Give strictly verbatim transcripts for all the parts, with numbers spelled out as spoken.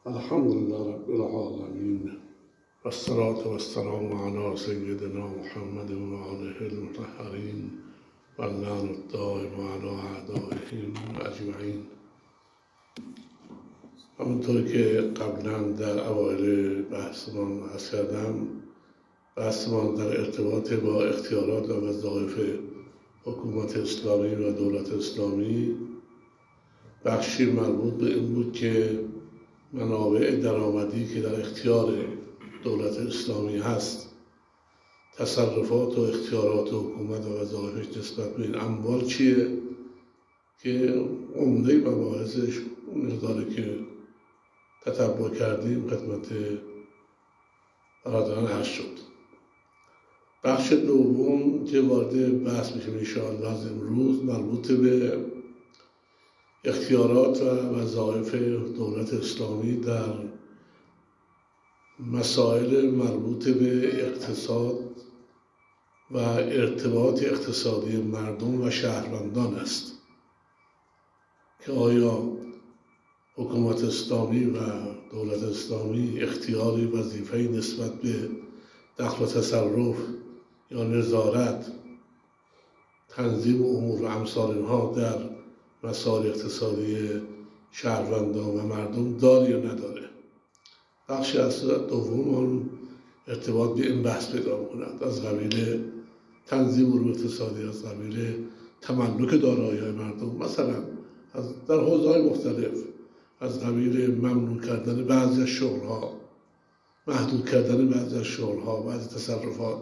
الحمد لله رب العالمين والصلاة والسلام على سيدنا محمد وآله المطهرين واللعن الدائم على أعدائهم أجمعین. همونطور که قبلا در اوایل بحثمان عرض کردم، بحثمان در ارتباط با اختیارات و وظایف حکومت اسلامی و دولت اسلامی بخشی مربوط به این بود که منابع درآمدی که در اختیار دولت اسلامی هست، تصرفات و اختیارات حکومت و وظایفش نسبت به این اموال چیه که عمده مباحثش اون مقداری که تتبع کردیم خدمت برادران عرض شد. بخش دوم که وارد بحث میشیم انشاءالله از امروز مربوط به اختیارات و وظایف دولت اسلامی در مسائل مربوط به اقتصاد و ارتباط اقتصادی مردم و شهروندان است که آیا حکومت اسلامی و دولت اسلامی اختیاری وظیفه‌ای نسبت به دخل و تصرف یا نظارت، تنظیم امور و امثال اینها در مسائل اقتصادی شهروندان و مردم داره یا نداره. بخش از دوم آن ارتباط به این بحث پیدا می‌کند، از قبیل تنظیم امور اقتصادی، از قبیل تملک دارایی‌های مردم، مثلا از در حوزه‌های مختلف، از قبیل ممنوع کردن بعضی از شغل‌ها، محدود کردن بعضی از شغل‌ها، بعضی تصرفات،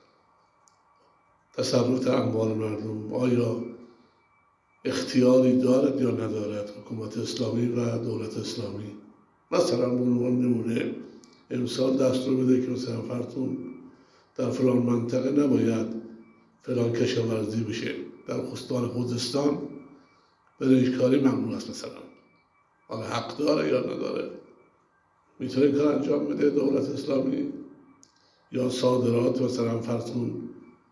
تصرف اموال مردم، آیا اختیاری دارد یا ندارد حکومت اسلامی و دولت اسلامی. مثلا به عنوان نمونه امسال دستور بده که مثلا فرضون در فلان منطقه نباید فلان کشاورزی بشه، در استان خوزستان برنجکاری ممنوع است مثلا. حالا حق داره یا نداره؟ میتونه این کار انجام بده دولت اسلامی؟ یا صادرات مثلا فرضون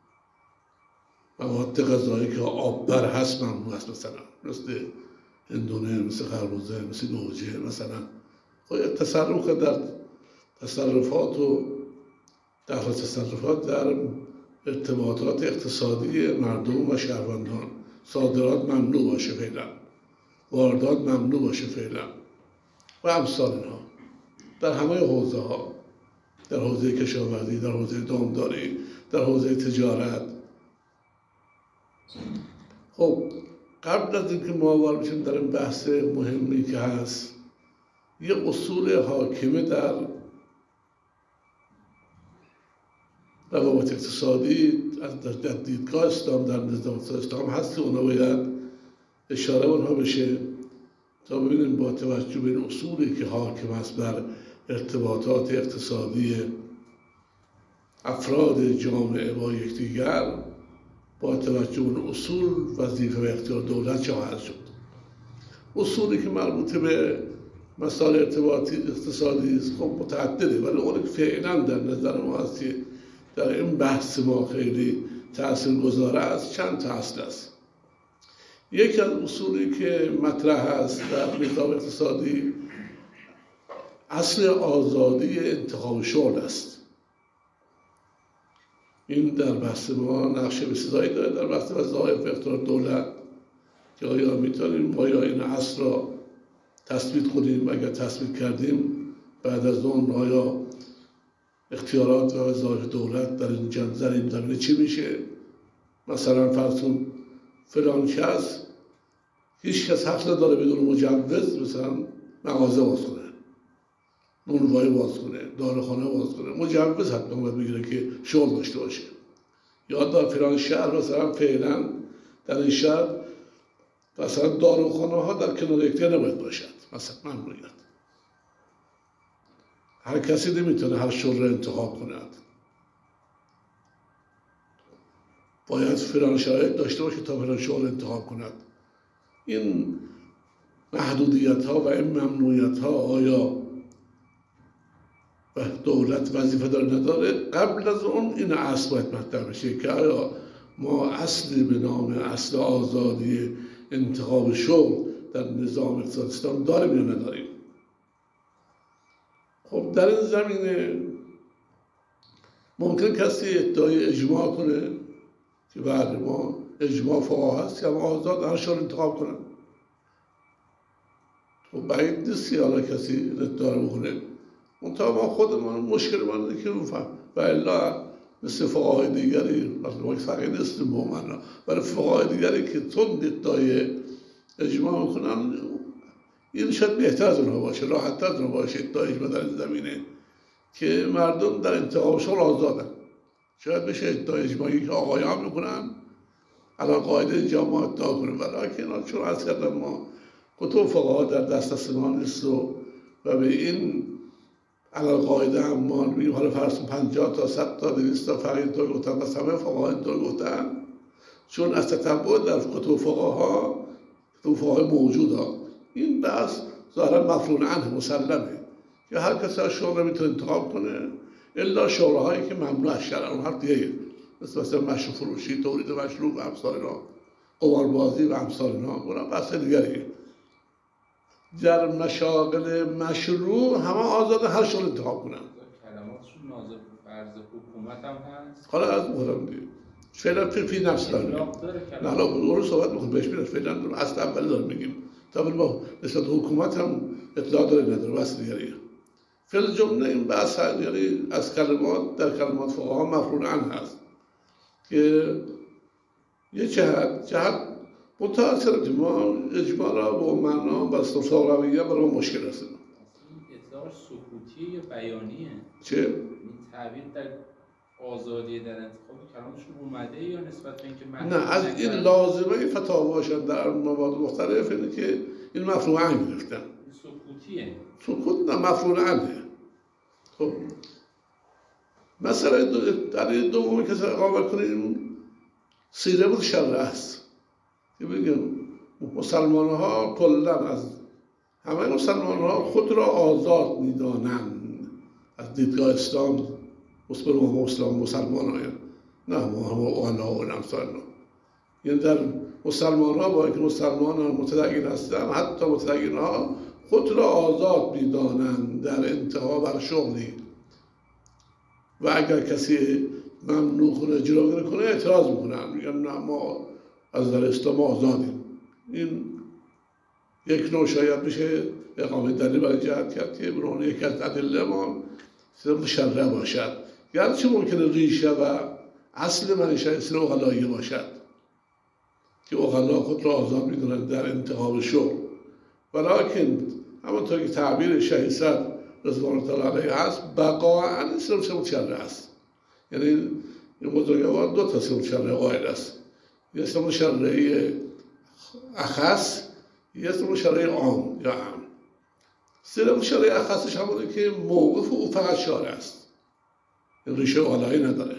مواد غذایی که آببر هست ممنوع است مثلا، مثل هندونه، مثل خربوزه، مثل گوجه مثلا. خب تصرف در تصرفات و دخل تصرفات در ارتباطات اقتصادی مردم و شهروندان، صادرات ممنوع باشه فعلا، واردات ممنوع باشه فعلا و امثال اینها در همه حوزه ها، در حوزه کشاورزی، در حوزه دامداری، در حوزه تجارت. خب قبل از اینکه ما وارد بشیم در این بحث مهمی که هست، یه اصول حاکمه در روابط اقتصادی در دیدگاه اسلام، در نظام اسلام هست که اونا باید اشاره اونها بشه تا ببینیم با توجه به این اصولی که حاکم است بر ارتباطات اقتصادی افراد جامعه با یکدیگر، با توجه به اون اصول وظیفه و اختیار دولت چه خواهد شد. اصولی که مربوط به مسائل ارتباطی اقتصادی است خب متعدده، ولی اون که فعلا در نظر ما هست که در این بحث ما خیلی تاثیرگذار است چند تا اصل است. یکی از اصولی که مطرح است در نظام اقتصادی اصل آزادی انتخاب شغل است. این در بحث ما نقش بسزایی داره در بحث وظایف و اختیار دولت که آیا میتونیم آیا این اصل را تثبیت کنیم، اگر تثبیت کردیم بعد از اون آیا اختیارات و وظایف دولت در این جنبه زمینه چی میشه. مثلا فرضون فلان کس هیچ کس حق نداره بدون مجوز مثلا مغازه باز کنه، نونوایی باز کنه، داروخانه باز کنه، مجوز حتما باید بگیره که شغل داشته باشه. یا در فلان شهر مثلا فعلا در این شهر مثلا داروخانه ها در کنار یکدیگر نباید باشد، مثلا ممنوعیت. هر کسی نمیتونه هر شغل را انتخاب کند، باید فلان شرایط داشته باشه تا فلان شغل انتخاب کند. این محدودیت ها و این ممنوعیت ها آیا و دولت وظیفه داره نداره؟ قبل از اون این اصل باید مطرح بشه که آیا ما اصلی به نام اصل آزادی انتخاب شغل در نظام اقتصادی اسلام داریم یا نداریم. خب در این زمینه ممکن کسی ادعای اجماع کنه که بعد ما اجماع فقها هست که ما آزاد هر شغل انتخاب کنن. خب بعید نیست که حالا کسی ادعا رو بکنه. منتها ما خودمون مشکل ما اینه که نفهم و الا مثل فقهای دیگری مثلا ما فقیه نیستیم با من، برای فقهای دیگری که تند ادعای اجماع میکنن این شاید بهتر از اونها باشه، راحت تر از اونها باشه ادعای اجماع در این زمینه که مردم در انتخاب شغل آزادن. شاید بشه ادعای اجماعی که آقایان میکنن الان قاعده جامعه ادعا کنه، ولیکن چون از کردن ما کتب فقها در دسترس ما نیست و و به این الان قاعده هم ما میگیم حالا فرض پنجاه تا صد تا دویست تا فقیه تا گفتن و همه فقها اینطور گفتن، چون از تتبع در کتب فقها کتب فقهای موجوده این بحث ظاهرا مفروض عنه مسلمه که هر کسی از شغل میتونه انتخاب کنه الا شغل‌هایی که ممنوع از شرع، اون حرف دیگه مثل مثلا مشروع فروشی، تولید مشروب و امثال اینا، قماربازی و امثال اینا، اونم بحث دیگریه. در مشاغل مشروع همه آزاد هر شغل انتخاب کنن. کلماتشون نازل فرض حکومت هم هست. حالا از مهرم دیگه فعلا فی فی نفس داریم. نه حالا اون صحبت می‌کنم بهش میرم فعلا اصلا اول داریم میگیم. تا با نسبت حکومت هم اطلاع داره نداره بحث دیگریه. فعل جمله این بحث یعنی از کلمات در کلمات فقها مفروض عنه هست که یه جهت جهت متأثر ما اجماع را با معنا و استفسار رویه برای ما مشکل است. این اطلاع سکوتیه یا بیانیه؟ چه؟ این تعبیر در آزادی در انتخاب کلامشون اومده یا نسبت به اینکه نه از این لازمه فتاوا باشن در موارد مختلف اینه که این مفروض عنه گرفتن. این سکوتیه. سکوت نه مفروض عنه. خب مثلا در این دومی که اقامت کنیم سیره بود شرع است که بگم مسلمان ها کلا از همه مسلمان ها خود را آزاد میدانند از دیدگاه اسلام مسلمان مسلمان مسلمان ها نه ما هم آنها و نمسان ها یعنی در مسلمان ها با اینکه مسلمان ها متدین هستند حتی متدین ها خود را آزاد میدانند در انتخاب بر شغلی و اگر کسی ممنوع کنه جلوگیری کنه اعتراض میکنن میگن نه ما از در اسلام آزادیم. این یک نوع شاید میشه اقامه دلیل برای جهت کرد که برون یک از ادله ما صرف شرع باشد گرچه ممکنه ریشه و اصل منشه اصل اغلایی باشد که اغلا خود را آزاد میدونن در انتخاب شغل، ولیکن همونطور که تعبیر شهید صدر رضوان الله علیه هست بقاعاً اسلام شما شرع است. یعنی این بزرگوار دو تا اسلام شرعی قائل است، یه اسلام شرعی اخص یه اسلام شرعی عام یا عام. اسلام شرعی اخصش همونه که موقف او فقط شارع است، این ریشه اغلایی نداره.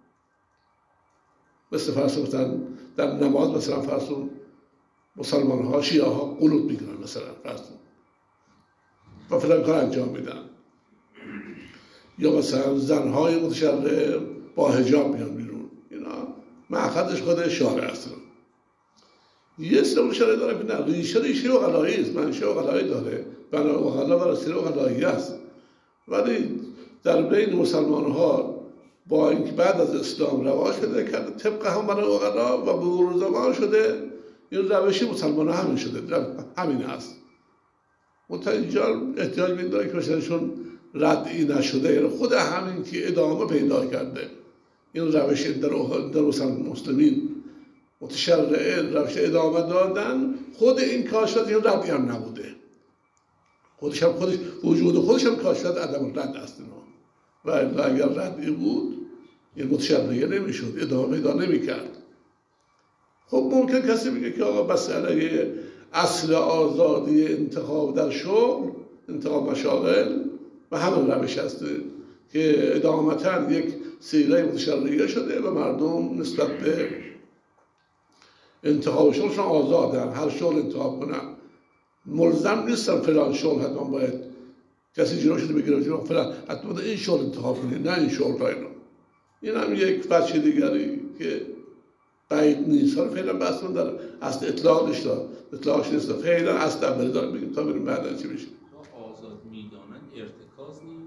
مثل فرض مثلا در نماز مثلا فرض مسلمان ها شیعه ها قنوت میکنن مثلا فرض و فلان کار انجام میدن، یا مثلا زنهای متشرع با حجاب میان بیرون، اینا مأخذش خود شارع است. یه اسلام شرعی داره که نه ریشه ریشه اغلایی است، منشه اغلایی داره، بنا اغلا و رسیل اغلایی است، ولی در بین مسلمان ها با اینکه بعد از اسلام رواج شده کرده طبق هم بنا اغلا و به مرور زمان شده این روشی مسلمان ها همین شده، همین هست. منتها اینجا احتیاج می داره که مثلشون ردعی نشده، یعنی خود همین که ادامه پیدا کرده این روش در در مسلمین متشرعه روش ادامه دادن، خود این کاشفت این ردعی هم نبوده، خودش هم خودش وجود خودش هم کاشفت عدم رد است اینا، و اگر ردعی بود این متشرعه نمیشد، ادامه پیدا نمیکرد. خب ممکن کسی بگه که آقا مسئله اصل آزادی انتخاب در شغل انتخاب مشاغل و همین روش هست که ادامتا یک سیره متشرعه شده و مردم نسبت به انتخاب شغلشون آزادن، هر شغل انتخاب کنن، ملزم نیستن فلان شغل حتما باید کسی جلو شده بگیره فلان حتما این شغل انتخاب کنید نه این شغل را اینا. این هم یک بچه دیگری که بعید نیست. حالا فعلا بحثمون در اصل اطلاقش دار اطلاقش نیست، فعلا اصل اولی دارم بگیم تا بریم بعدا چی بشه. آزاد میدانند ارتکاز نیست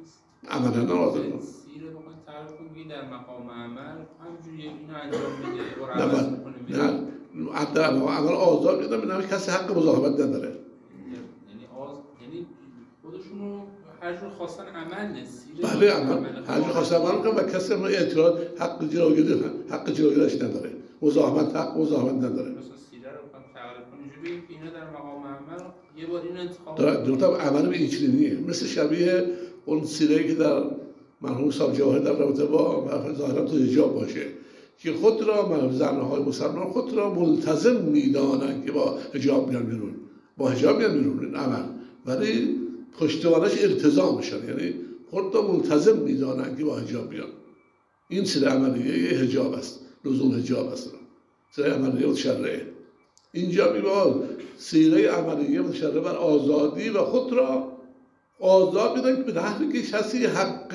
عملا آزاد. سیره بخواین تعریف کنید در مقام عمل همجوری اینو انجام میده و نه عوض نه نه در مقام عمل آزاد میدن، میدن کسی حق مزاحمت نداره. یعنی آز یعنی خودشونو هر جور خواستن عمل نسیر. بله عمل هر جور خواستن عمل کنن و کسی ما اعتراض حق جلوگیری حق جلوگیریش نداره. مزاحمت حق مزاحمت نداره. مثلا سیره رو بخوام تعریف کنیم ببینیم که اینا در مقام عمل یه بار این انتخاب داره دو عمل به این چنینیه، مثل شبیه اون سیره‌ای که در مرحوم صاحب جواهر در رابطه با ظاهرا تو حجاب باشه که خود را زنهای مسلمان خود را ملتزم میدانند که با حجاب میان بیرون، با حجاب میان بیرون این عمل، ولی پشتوانش التزامشن، یعنی خود را ملتزم میدانند که با حجاب بیان. این سیره عملیه یه حجاب است، لزوم حجاب است، سیره عملیه متشرعه. اینجا میباد سیره عملیه متشرعه بر آزادی و خود را آزاد میدن که به نحوی که کسی حق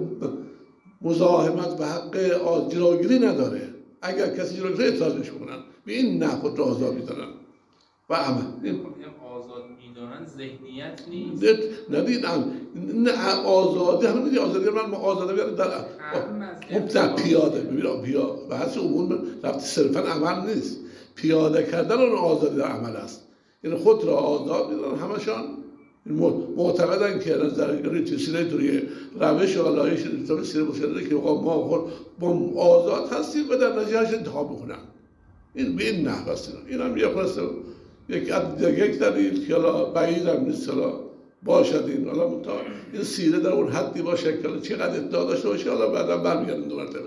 مزاحمت و حق جلوگیری نداره. اگر کسی جلوگیری اعتراضش کنن به این نه خود را آزاد میدانن و عمل. آزاد میدانن ذهنیت نیست. ندید نه آزادی همین میگه آزادی من آزادی بیارم در در پیاده ببین بیا بحث عموم رفت صرفا عمل نیست، پیاده کردن اون آزادی در عمل است. یعنی خود را آزاد میدانن همشان معتقدن که نظریه سیره دوریه روش و لایش انتخاب سیره مشاهده که ما خود با آزاد هستیم و در نتیجهش انتخاب میکنن. این به این نحو است. این هم یک خلاصه یک یک دلیل که حالا بعید هم نیست حالا باشد این حالا متا این سیره در اون حدی باشه که چقدر ادعا داشته باشه حالا بعدا برمیگردیم دو مرتبه.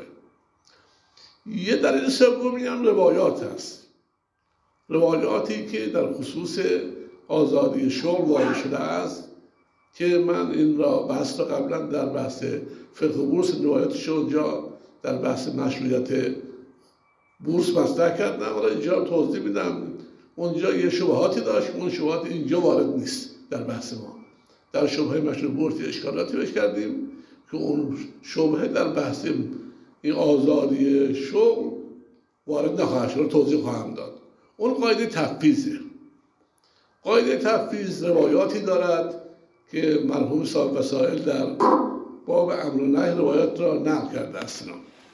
یه دلیل سومی هم روایات هست، روایاتی که در خصوص آزادی شغل وارد شده است که من این را بحث را قبلا در بحث فقه بورس روایاتش اونجا در بحث مشروعیت بورس مطرح کردم، ولی اینجا توضیح میدم. اونجا یه شبهاتی داشت، اون شبهات اینجا وارد نیست در بحث ما. در شبهه مشروع بورس اشکالاتی بهش کردیم که اون شبهه در بحث این آزادی شغل وارد نخواهد شد، توضیح خواهم داد. اون قاعده تفویضه. قاعده تفویض روایاتی دارد که مرحوم صاحب وسائل در باب امر و نهی روایات را نقل کرده است.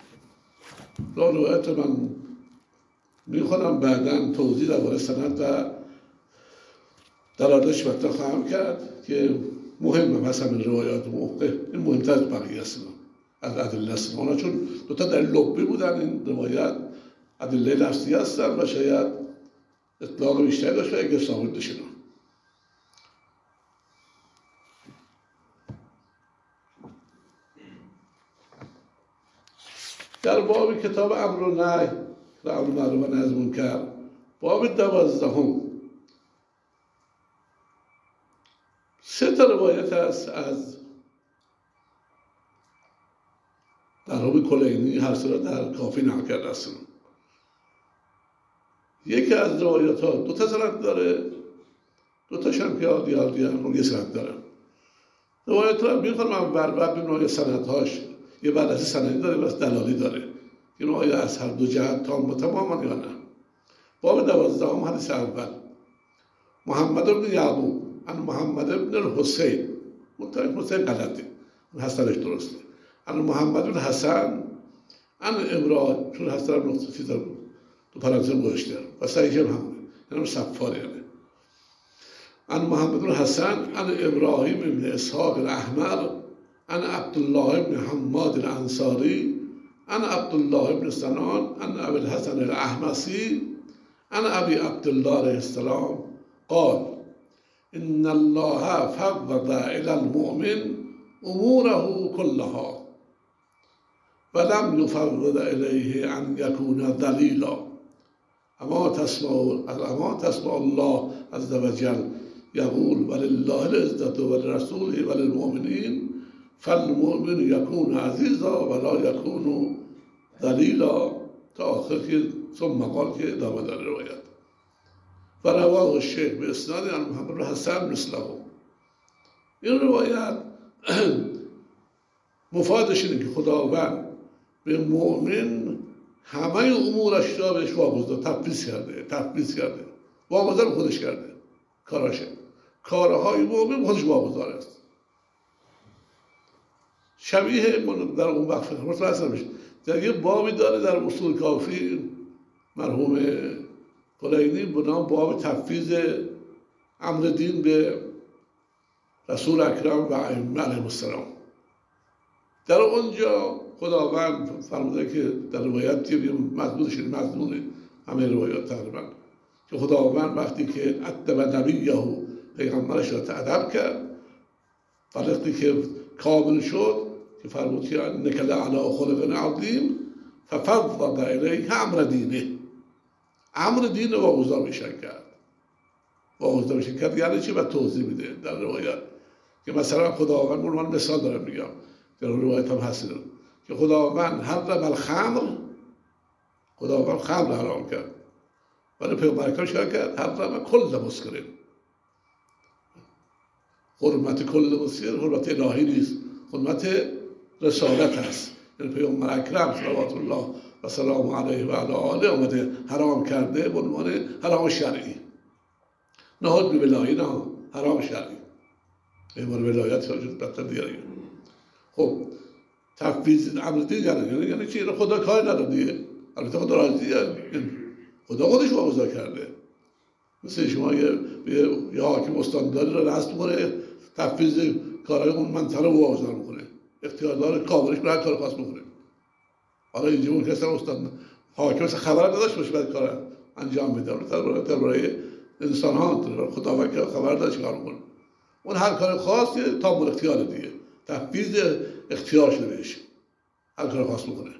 را روایات رو من میخونم بعداً توضیح درباره سند و دلالتش مطرح خواهم کرد که مهمه. مثلا این روایات موقع این مهمتر از بقیه است از ادله است، اونا چون دو تا در لبی بودن این روایت ادله لفظی هستن و شاید اطلاق بیشتری داشت و اگه ثابت بشه. در باب کتاب امر و نهی و امر معروف و نهی از منکر باب دوازدهم سه تا روایت است از در باب کلینی، هر سه را در کافی نقل کرده است. یکی از روایات ها دو تا سند داره، دو تاش هم که دیال دیال یه سند داره. روایت ها میخونم اول بعد ببینم آیا سندهاش یه بررسی سندی داره و دلالی داره، این آیا از هر دو جهت تام و تماما یا نه. باب دوازدهم حدیث اول محمد بن یعقوب عن محمد بن الحسین، مطلق حسین غلطه، اون حسنش درسته، عن محمد بن حسن عن ابراهیم، چون حسن هم نقطه چیز داره تو پرانتز گوشته و صحیح هم همونه، یعنی صفار یعنی عن محمد بن حسن عن ابراهیم بن اسحاق الاحمر عن عبدالله بن حماد الانصاری عن عبدالله بن سنان عن ابي الحسن الاحمسی عن ابي عبدالله عليه السلام قال ان الله فوض الى المؤمن اموره كلها ولم يفوض اليه ان يكون ذليلا. اما تسمع اما تسمع الله عز وجل يقول ولله العزة ولرسوله وللمؤمنين فالمؤمن يكون عزيزا ولا يكون ذليلا تا آخر که ثم قال که ادامه داره روایت و رواه الشیخ به اسناد عن محمد بن حسن مثله. این روایت مفادش اینه که خداوند به مؤمن همه امورش را بهش واگذار داد، تفویض کرده تفویض کرده واگذار خودش کرده کاراشه، کارهای مؤمن خودش واگذار است. شبیه در اون وقت متوسط میشه. در یه بابی داره در اصول کافی مرحوم کلینی به نام باب تفویض امر دین به رسول اکرم و ائمه علیهم السلام. در اونجا خداوند فرموده که در روایت یه مضمونش مضمونه همه روایات تقریبا که خداوند وقتی که ادب نبیه پیغمبرش را ادب کرد وقتی که کامل شد که فرمود که انک لعلی خلق عظیم ففوض الیه امر دینه، امر دین رو واگذار میشن کرد. واگذار میشن کرد یعنی چی؟ و توضیح میده در روایت که مثلا خداوند، من مثال دارم میگم در روایت هم هست که خداوند حرم الخمر، خداوند خمر حرام کرد ولی پیغمبر اکرم چیکار کرد؟ حرم کل مسکرین. حرمت کل مسکر حرمت الهی نیست، حرمت رسالت هست. یعنی پیغمبر اکرم صلوات الله و سلام علیه و علی آله آمده حرام کرده به عنوان حرام شرعی، نهاد به ولایت، نه حرام شرعی، ایمان ولایت وجود بطر دیگری. خب تفویض امر دین یعنی یعنی چی؟ خدا کار نداره دیگه، البته خدا راضیه، خدا خودش واگذار کرده. مثل شما یه یه حاکم استانداری رو رسم کنه، تفویض کارهای اون منطقه رو واگذار میکنه، اختیار داره کاملش برای کار خاص میکنه. حالا اینجا ممکنه اصلا استاد حاکم اصلا خبر نداشته باشه بعد کار انجام میده، در برای انسان ها خداوند که خبر داره چیکار میکنه، اون هر کار خاصی تا مال اختیار دیگه، تفویض اختیار شده بهش، هر کار خاص میکنه،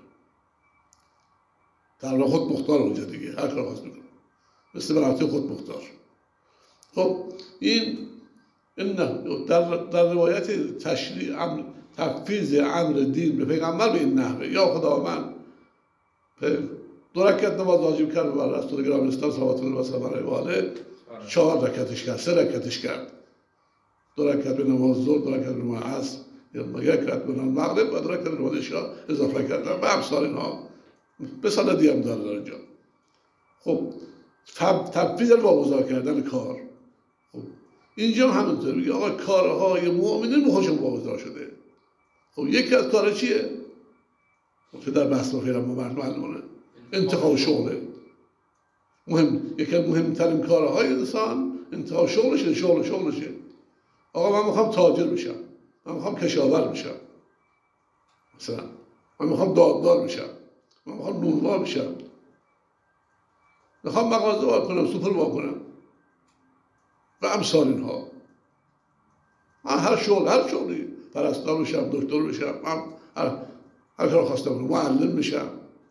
در واقع خود مختار اونجا دیگه، هر کار خاص میکنه، مثل برای خود مختار. خب این این در در روایت تشریع امر تفویض امر دین به پیغمبر به این نحوه، یا خداوند دو رکعت نماز واجب کرد بر رسول گرامی اسلام صلوات الله و سلام علیه و آله، چهار رکعتش کرد، سه رکعتش کرد، دو رکعت به نماز ظهر، دو رکعت به نماز عصر، یک رکعت به نماز مغرب و دو رکعت به نماز عشا اضافه کردن و امثال اینها به سند دیگه هم داره در اینجا. خب تفویض واگذار کردن کار، خب اینجا هم همینطور میگه آقا کارهای مؤمنین بخوشون واگذار شده. خب یکی از کارها چیه؟ که در بحث ما خیلی معلومه انتخاب شغله. مهم یکی از مهمترین کارهای انسان انتخاب شغلشه، شغل شغلشه. آقا من میخوام تاجر بشم، من میخوام کشاورز بشم، مثلا من میخوام داددار بشم، من میخوام نونوار بشم، میخوام مغازه وا کنم، سوپر وا کنم و امثال اینها. من هر شغل هر شغلی، پرستار بشم، دکتر بشم، من هر هر کار خواستم کنم، معلم بشم،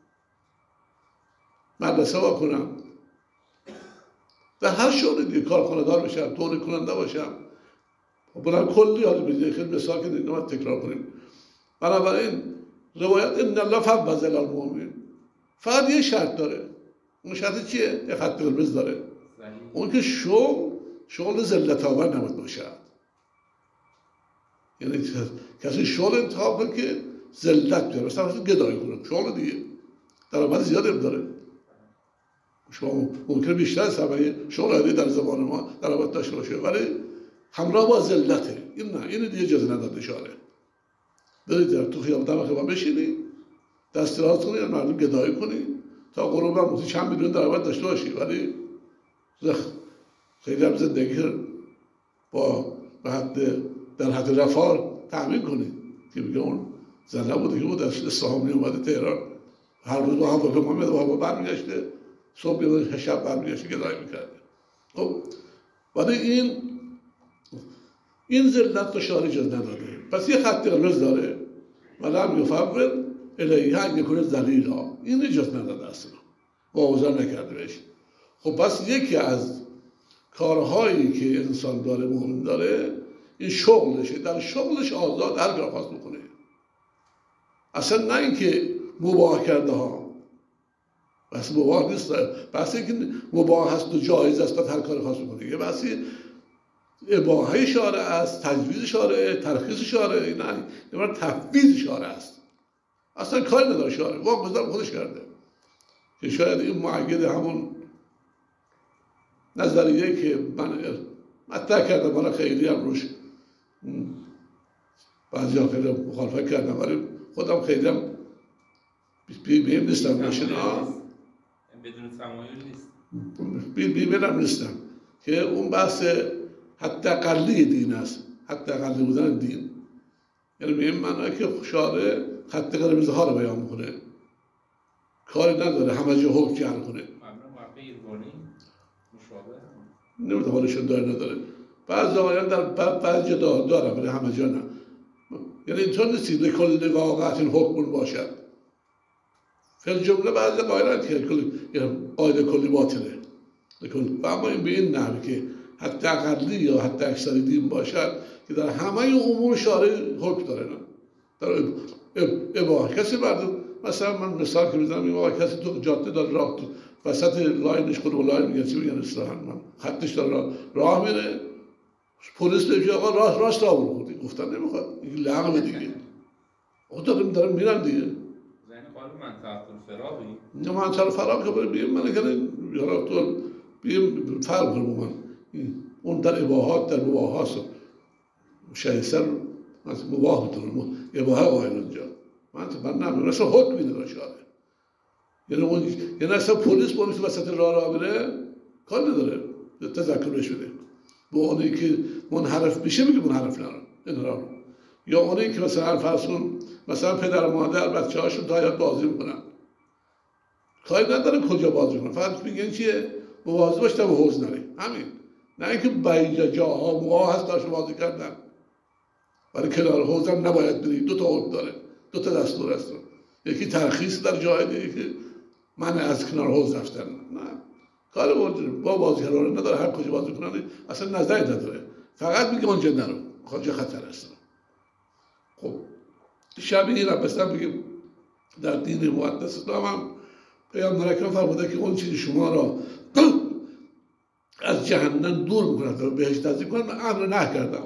مدرسه وا کنم، در هر شغلی دیگه، کارخانه دار بشم، تولید کننده باشم. بلند کلی حالی بگید خیلی مثال که دیگه تکرار کنیم. بنابراین روایت ان الله فوض الی المؤمنین فقط یه شرط داره. اون شرط چیه؟ یه خط قرمز داره. اون که شغل شغل ذلت آور نباید باشد. یعنی کسی شغل انتخاب کنه که ذلت بیاره، مثلا مثلا گدایی کنه، شغل دیگه درآمد زیادی داره. شما ممکنه بیشتر از همه شغل عادی در زمان ما درآمد داشته باشه ولی همراه با ذلته. این نه، این دیگه اجازه نداده شاره. برید در تو خیابون دم خیابون بشینی، دست راست کنی، مردم گدایی کنی تا غروب هم مثلا چند میلیون درآمد داشته باشی ولی خیلی هم زندگی با به حد در حد رفاه تأمین کنی که میگه اون زنه بوده که بود از اصفهان می اومده تهران، هر روز با هواپیما میاد با هوا برمیگشته، صبح میاد شب برمیگشته گدایی میکرده. خب ولی این این ذلت رو شارع اجازه نداده. پس یه خط قرمز داره و لم یفوض الیه ان یکون ذلیلا، این اجازه نداده اصلا، واگذار نکرده بهش. خب پس یکی از کارهایی که انسان داره، مؤمن داره، این شغلشه، در شغلش آزاد هر کار خواست میکنه. اصلا نه اینکه مباح کرده ها، بس مباح نیست، بس اینکه مباح هست و جایز است هر کار خواست میکنه. یه بسی اباحه شارع است، تجویز شارع، ترخیص شارع، نه نه تفویض شارع است. اصلا کاری نداره شارع، واگذار خودش کرده. که شاید این معید همون نظریه که من مطرح کردم، من خیلی هم روش بعضی ها خیلی مخالفت کردن ولی خودم خیلی هم بیمیم نیستم باشین ها بدون تمایل نیست بیمیم هم نیستم که اون بحث حتی اقلی دین است، حتی اقلی بودن دین، یعنی به این معنی که شارع خط قرمز ها رو بیان میکنه، کاری نداره همه جا حکم جعل کنه. نمیده حالشون داره نداره. بعض آیان در بعض جا دارم ولی همه جا نه. یعنی اینطور نیستی لکل واقعت حکم باشد. فیل جمله بعضی قایرن که قاعده کلی باطله. و اما این به این نحوی که حتی اقلی یا حتی اکثری دین باشد که در همه امور شارع حکم داره، در اباحه. کسی مردم مثلا من مثال که میزنم این واقع کسی تو جاده داره راه تو وسط لاینش خود و لاین میگن چی میگن اصطلاحاً من خطش داره راه, راه میره، پلیس بهش آقا راه راست راه برو، گفتن نمیخواد، این لغو دیگه. آقا دارم دارم میرم دیگه. زین قال منطقه الفراغی نه منطقه الفراغ که بریم بیم من کنه یارا تو بیم فرق کنم من اون در اباحات در مباحات شایسر از مباح میتونم اباحه قائل اونجا من من نمیدونم اصلا حکمی نداره شارع. یعنی اون یعنی اصلا پلیس پلیس وسط راه راه میره کار نداره تذکرش بده. با اونی که منحرف میشه میگه منحرف نرو نرو، یا اونی که مثلا فرض کن مثلا پدر و مادر بچه‌هاشون دایات بازی میکنن کاری نداره کجا بازی کنن، فقط میگن چیه مواظب باش تا به حوض نری، همین. نه اینکه بعضی جاها موقع هست داشت بازی کردن ولی کنار حوض هم نباید بری، دو تا حکم داره، دو تا دستور هست، یکی ترخیص در جای دیگه که من از کنار حوض رفتن. نه کار با بازیگران نداره، هر کجا بازی کنن اصلا نظری نداره، فقط میگه اونجا نرو خواجه خطر است. خب شبیه این هم مثلا بگیم در دین مقدس اسلام هم پیامبر اکرم فرموده که اون چیزی شما را از جهنم دور میکنه تا بهشت نزدیک کنه، من امر نه کردم.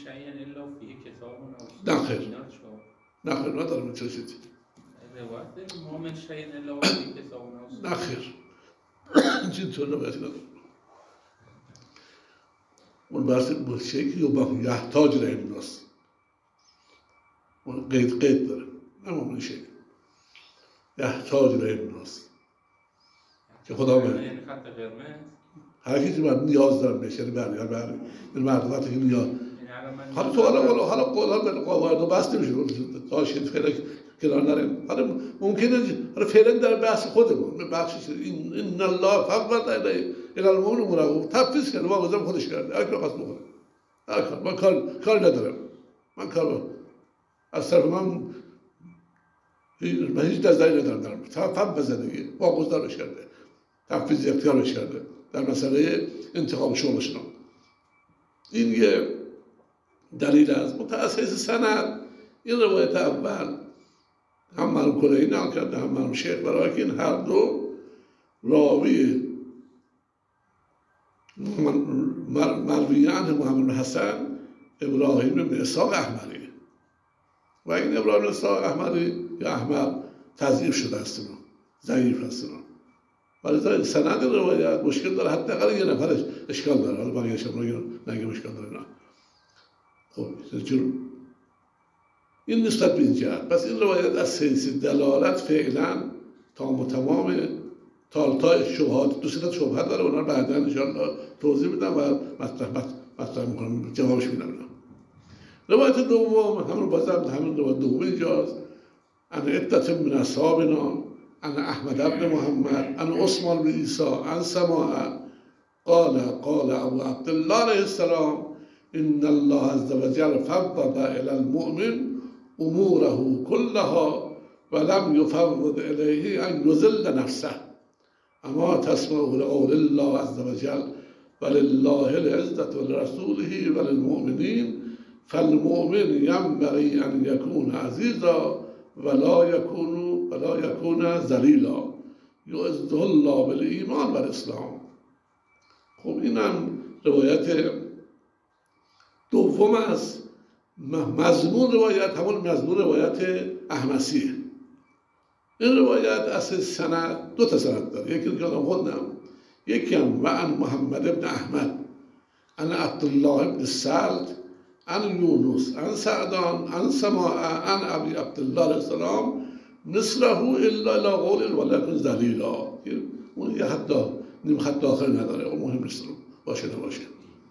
نه خیر نه خیر ندارم چه چیزی نه خیر این طور نبایدی ندارم. اون بحث بلشهی که با یحتاج را امناست اون قید قید داره، نه مؤمن شیء یحتاج را امناست که خدا به هر کسی من نیاز دارم بشه، یعنی برای برای این مردم وقتی که نیاز حالا تو حالا حالا قولها به قواعد و بحث نمیشه تاشید فعلا کنار نریم. حالا ممکنه حالا فعلا در بحث خودمون بخشش این ان الله فوض الی المؤمن امره تفویض کرده واقعا خودش کرده هر کی خواست بکنه هر کار من کار کار ندارم من کار از طرف من من هیچ نظری ندارم دارم فهم بزنگی واقعا بش کرده تفویض اختیارش کرده در مسئله انتخاب شغلشون. این یه دلیل است. متأسس سند این روایت اول هم مرحوم کلینی نقل کرده هم مرحوم شیخ، برای که این هر دو راوی مروی عنه محمد حسن ابراهیم بن اسحاق احمری و این ابراهیم بن اسحاق احمری یا احمد تضعیف شده است، ضعیف است، ولی سند روایت مشکل داره، حداقل یه نفرش اشکال داره، حالا بقیه‌اش هم نگه اشکال داره. نه خب این نسبت به این جهت. پس این روایت از حیث دلالت فعلا تام و تمام تا شبهات دو سه شبهه داره، اونا بعدا ان شاء الله توضیح میدم و مطرح مطرح میکنم جوابش میدم. روایت دوم همون بازم همون روایت دوم اینجاست، ان عدة من اصحابنا ان احمد بن محمد ان عثمان بن عیسی ان سماع قال قال ابو عبد الله علیه السلام ان الله عز وجل فوض الى المؤمن اموره كلها ولم يفوض اليه ان يذل نفسه اما تسمع لقول الله عز وجل ولله العزة ولرسوله وللمؤمنين فالمؤمن ينبغي ان يكون عزيزا ولا يكون ولا يكون ذلیلا يعزه الله بالایمان والاسلام. خب اینم روایت دوم است. مضمون روایت همون مضمون روایت احمسیه. این روایت اصل سند دو تا سند داره، یکی که الان خوندم، یکی هم و عن محمد ابن احمد عن عبدالله ابن سلد عن یونس عن سعدان عن سماع عن ابی عبدالله علیه السلام مثله الا الى قول ولکن ذلیلا. اون یه حتی نیم خط داخل نداره، اون مهم نیست باشه نباشه.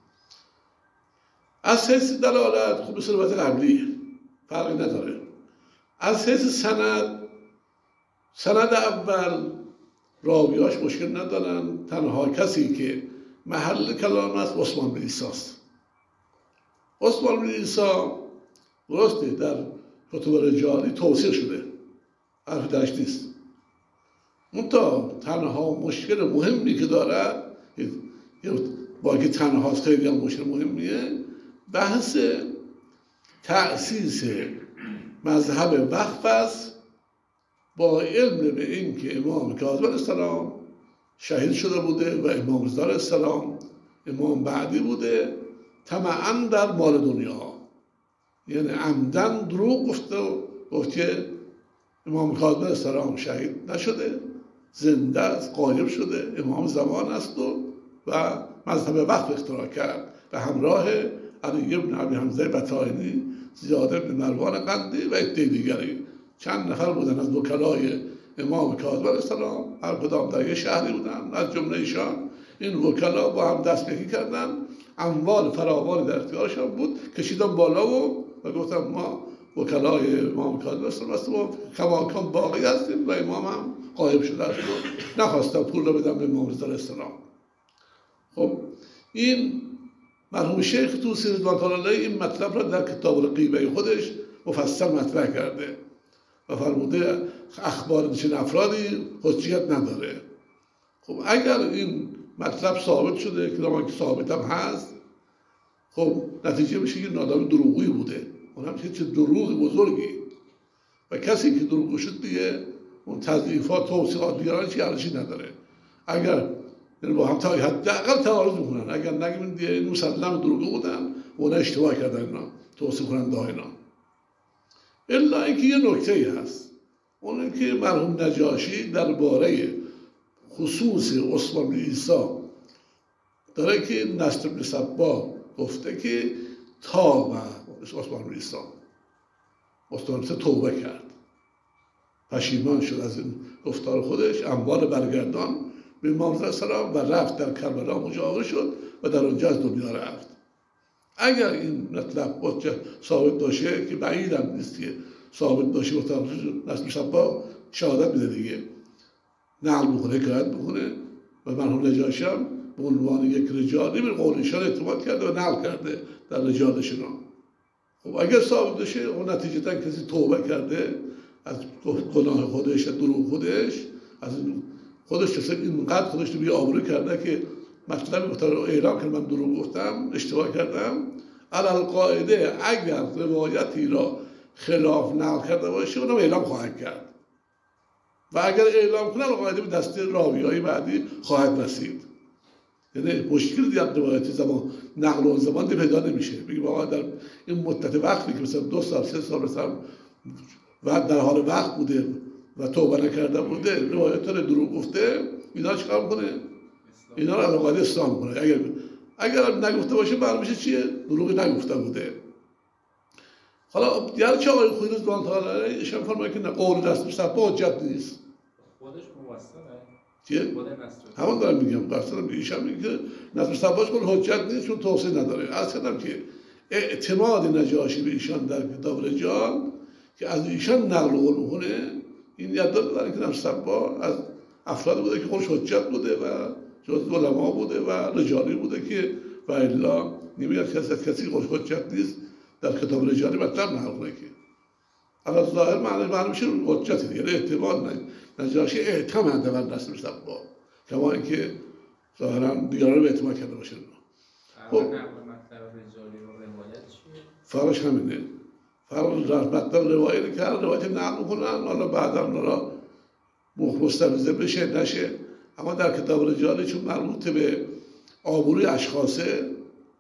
از حیث دلالت خب مثل روایت قبلی فرقی نداره. از حیث سند، سند اول راویاش مشکل ندارن، تنها کسی که محل کلام است عثمان بن عیسی است. عثمان بن عیسی درسته در کتب رجالی توصیح شده، حرف درش نیست. منتها تنها مشکل مهمی که داره، با که تنهاست خیلی هم مشکل مهمیه، بحث تأسیس مذهب وقف است، با علم به این که امام کاظم علیه السلام شهید شده بوده و امام رضا علیه السلام امام بعدی بوده، طمعاً در مال دنیا، یعنی عمدن دروغ گفته و گفت که امام کاظم علیه السلام شهید نشده، زنده است، غایب شده، امام زمان است و و مذهب وقف اختراع کرد به همراه علی بن ابی حمزه بطائنی، زیاد بن مروان قندی و عده دیگری. چند نفر بودن از وکلای امام کاظم علیه السلام، هر کدام در یک شهری بودن. از جمله ایشان این وکلا با هم دست یکی کردن، اموال فراوانی در اختیارشان بود، کشیدن بالا و و گفتن ما وکلای امام کاظم علیه السلام هستیم و کماکان باقی هستیم و امام هم غایب شده است و نخواستم پول رو بدم به امام رضا علیه السلام. خب این مرحوم شیخ طوسی رضوان الله علیه این مطلب را در کتاب الغیبه خودش مفصل مطرح کرده و فرموده اخبار چنین افرادی حجیت نداره. خب اگر این مطلب ثابت شده که که ثابت هم هست، خب نتیجه میشه که نادام دروغی بوده، اون هم چه دروغ بزرگی، و کسی که دروغ شد دیگه اون تضعیفات توصیحات دیگران چی ارزشی نداره. اگر یعنی با هم تا حداقل تعارض میکنن، اگر نگیم دیگه این مسلم دروغ بودن و اون اشتباه کردن اینا توصیف کننده ها اینا. الا اینکه یه نکته هست، اون اینکه مرحوم نجاشی درباره خصوص عثمان بن عیسی داره که نصر بن صباح گفته که تاب عثمان بن عیسی، عثمان بن عیسی توبه کرد، پشیمان شد از این گفتار خودش، اموال برگردان به امام علیه السلام و رفت در کربلا مجاور شد و در اونجا از دنیا رفت. اگر این مطلب حجت ثابت باشه که بعیدم نیست که ثابت باشه، گفتم نصر بن صباح شهادت میده دیگه، نقل میکنه، قرائت میکنه و مرحوم نجاشی هم به عنوان یک رجالی به قول ایشان اعتماد کرده و نقل کرده در رجالشون. خب اگر ثابت بشه اون نتیجتا کسی توبه کرده از گناه خودش، از دروغ خودش، از خودش کسی اینقدر خودش رو بی آبرو کرده که مطلب گفتن رو اعلام کرد من دروغ گفتم، اشتباه کردم، علل قاعده اگر روایتی را خلاف نقل کرده باشه اونم اعلام خواهد کرد و اگر اعلام کنه قاعده به دست راویای بعدی خواهد رسید. یعنی مشکل در روایتی زمان نقل و زمان پیدا نمیشه، بگیم آقا در این مدت وقتی که مثلا دو سال سه سال مثلا و در حال وقت بوده و توبه نکرده بوده، روایت رو دروغ گفته، اینا چیکار میکنه؟ اینا رو علاوه قاعده اسلام میکنه. اگر اگر نگفته باشه معلوم میشه چیه؟ دروغ نگفته بوده. حالا دیگر چه آقای خویی رضوان الله علیه ایشان فرمایند که نه قول نصر صباح حجت نیست. خودش موثقه. چیه؟ همون دارم میگم، قصدم ایشان میگه که نصر صباح قول حجت نیست چون توصیه نداره. اصلا که اعتماد نجاشی به ایشان در کتاب رجال که از ایشان نقل قول میکنه، این یادداشت داره که نصر صباح از افراد بوده که خودش حجت بوده و جز علما بوده و رجالی بوده که و الا نمیاد کسی از کسی خودش حجت نیست در کتاب رجالی مطلب نقل کنه که اگر ظاهر معنی معلوم میشه حجت دیگه، اعتماد نجاشی اعتماد بر نصر صباح، کما اینکه ظاهرا دیگران رو اعتماد کرده باشه. خب مطلب رجالی و روایت چیه؟ فرقش همینه. فرق مطلب روایت که هر روایت نقل میکنن، حالا بعدا حالا مستفیضه بشه نشه، اما در کتاب رجالی چون مربوط به آبروی اشخاصه،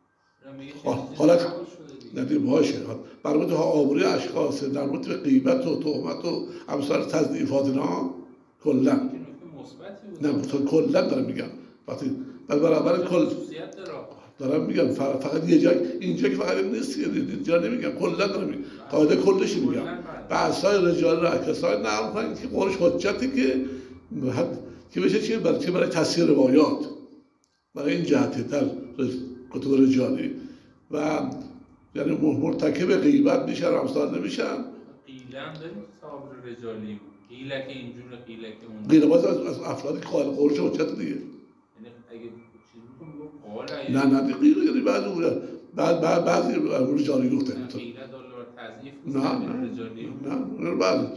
حالت ندیم باشه مربوط به آبروی اشخاصه، مربوط به غیبت و تهمت و امثال تضعیفات اینا کلا نه کلا دارم میگم، وقتی بر برابر کل دارم میگم فقط یه جا اینجا که فقط نیست، اینجا نمیگم، کلا دارم میگم، قاعده کلش میگم. بحث‌های رجال را کسای نقل کنن که قولش حجتی که که بشه چیه برای چه برای تصحیح روایات، برای این جهتی در کتب رجالی و یعنی مرتکب غیبت میشن و امثال نمیشن. قیله هم داریم صاحب رجالی، قیله که اینجور قیله که اون قیله باز از, از افرادی که قائل قولش حجت دیگه. یعنی اگه چیز میگم قال نه نه قیله یعنی بعضی بعد بعد بعضی رجالی گفتن قیله داره تضعیف نه رجالی نه نه بعضی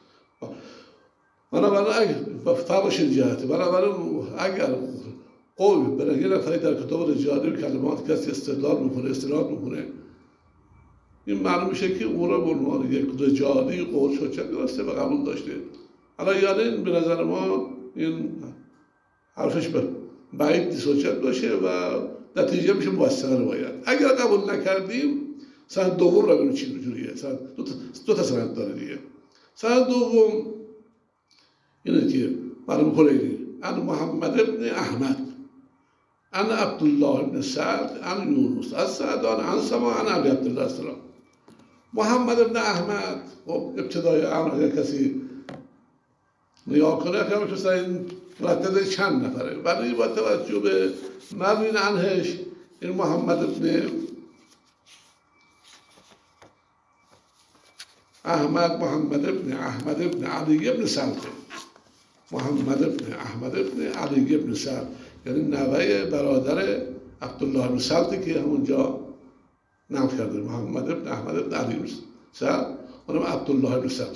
بنابراین اگر فرقش این جهته، بنابراین اگر قول برای یه نفری در کتاب رجالی کلمات کسی استدلال میکنه استناد میکنه، این معلوم میشه که اون را به عنوان یک رجالی قول حجت درسته و قبول داشته. حالا یعنی این به نظر ما این حرفش به بعید نیست حجت باشه و نتیجه میشه موثقه روایت. اگر قبول نکردیم سند دوم را ببینیم چی جوریه. سند دو تا دو تا سند داره دیگه. سند دوم اینه که مرحوم کلینی ان محمد ابن احمد ان عبدالله ابن سعد ان یونس از سعدان ان سما ان ابی عبدالله السلام. محمد ابن احمد خب ابتدای امر اگر کسی نگاه کنه که همش مثلا این مرتب چند نفره، ولی با توجه به مروین عنهش این محمد ابن احمد محمد ابن احمد ابن علی ابن سعد، محمد ابن احمد ابن علی ابن سعد یعنی نوه برادر عبدالله ابن سعد که همونجا نام کرده، محمد ابن احمد ابن علی ابن سعد، اونم عبدالله ابن سعد.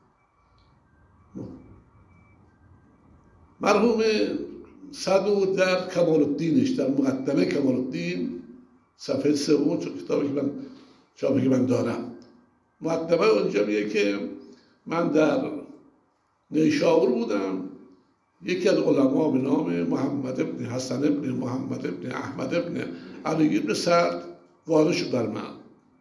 مرحوم صدوق در کمال الدینش در مقدمه کمال الدین صفحه سوم چون کتابی که من چاپی که من دارم مقدمه اونجا میگه که من در نیشابور بودم، یکی از علما به نام محمد ابن حسن ابن محمد ابن احمد ابن علی ابن سعد وارد شد بر من.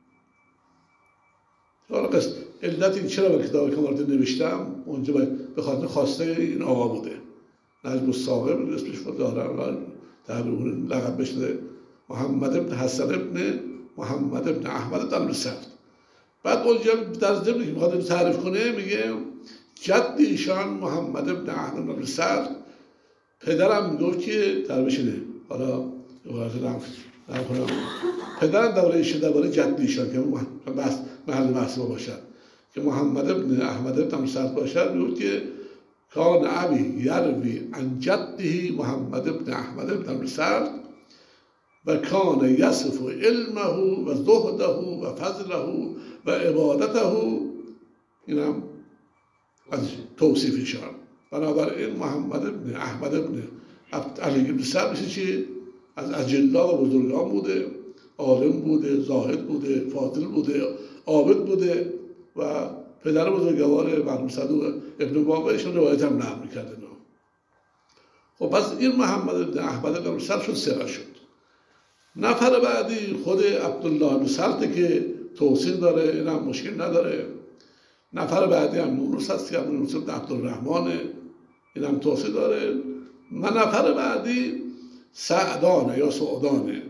حالا قصد علت این چرا به کتاب کمال الدین نوشتم اونجا به خاطر خواسته این آقا بوده، نجم الثاقب اسمش رو دارم تحبیر لقب بشده محمد ابن حسن ابن محمد ابن احمد ابن سعد. بعد اونجا در ضمن که میخواد تعریف کنه میگه جد ایشان محمد ابن احمد ابن سعد پدرم میگفت که تعریفش اینه، حالا عبارت نام کنم پدرم دوره ایشه دوره جد ایشان که بحث محل بحث ما باشد که محمد ابن احمد ابن سعد باشد، میگفت که کان ابی یروی عن جده محمد ابن احمد ابن سعد و کان یصف علمه و زهده و فضله و عبادته، اینم از توصیفشان. بنابراین محمد ابن احمد ابن علی ابن سعد میشه چی؟ از اجلا و بزرگان بوده، عالم بوده، زاهد بوده، فاضل بوده، عابد بوده و پدر بزرگوار مرحوم صدوق ابن بابایشون روایت هم نقل میکرده. خب پس این محمد ابن احمد ابن سعد شد ثقه شد. نفر بعدی خود عبدالله ابن سعد که توصیل داره، این هم مشکل نداره. نفر بعدی هم یونس هست که هم یونس ابن عبدالرحمن، این هم توصیل داره. و نفر بعدی سعدانه یا سعدانه،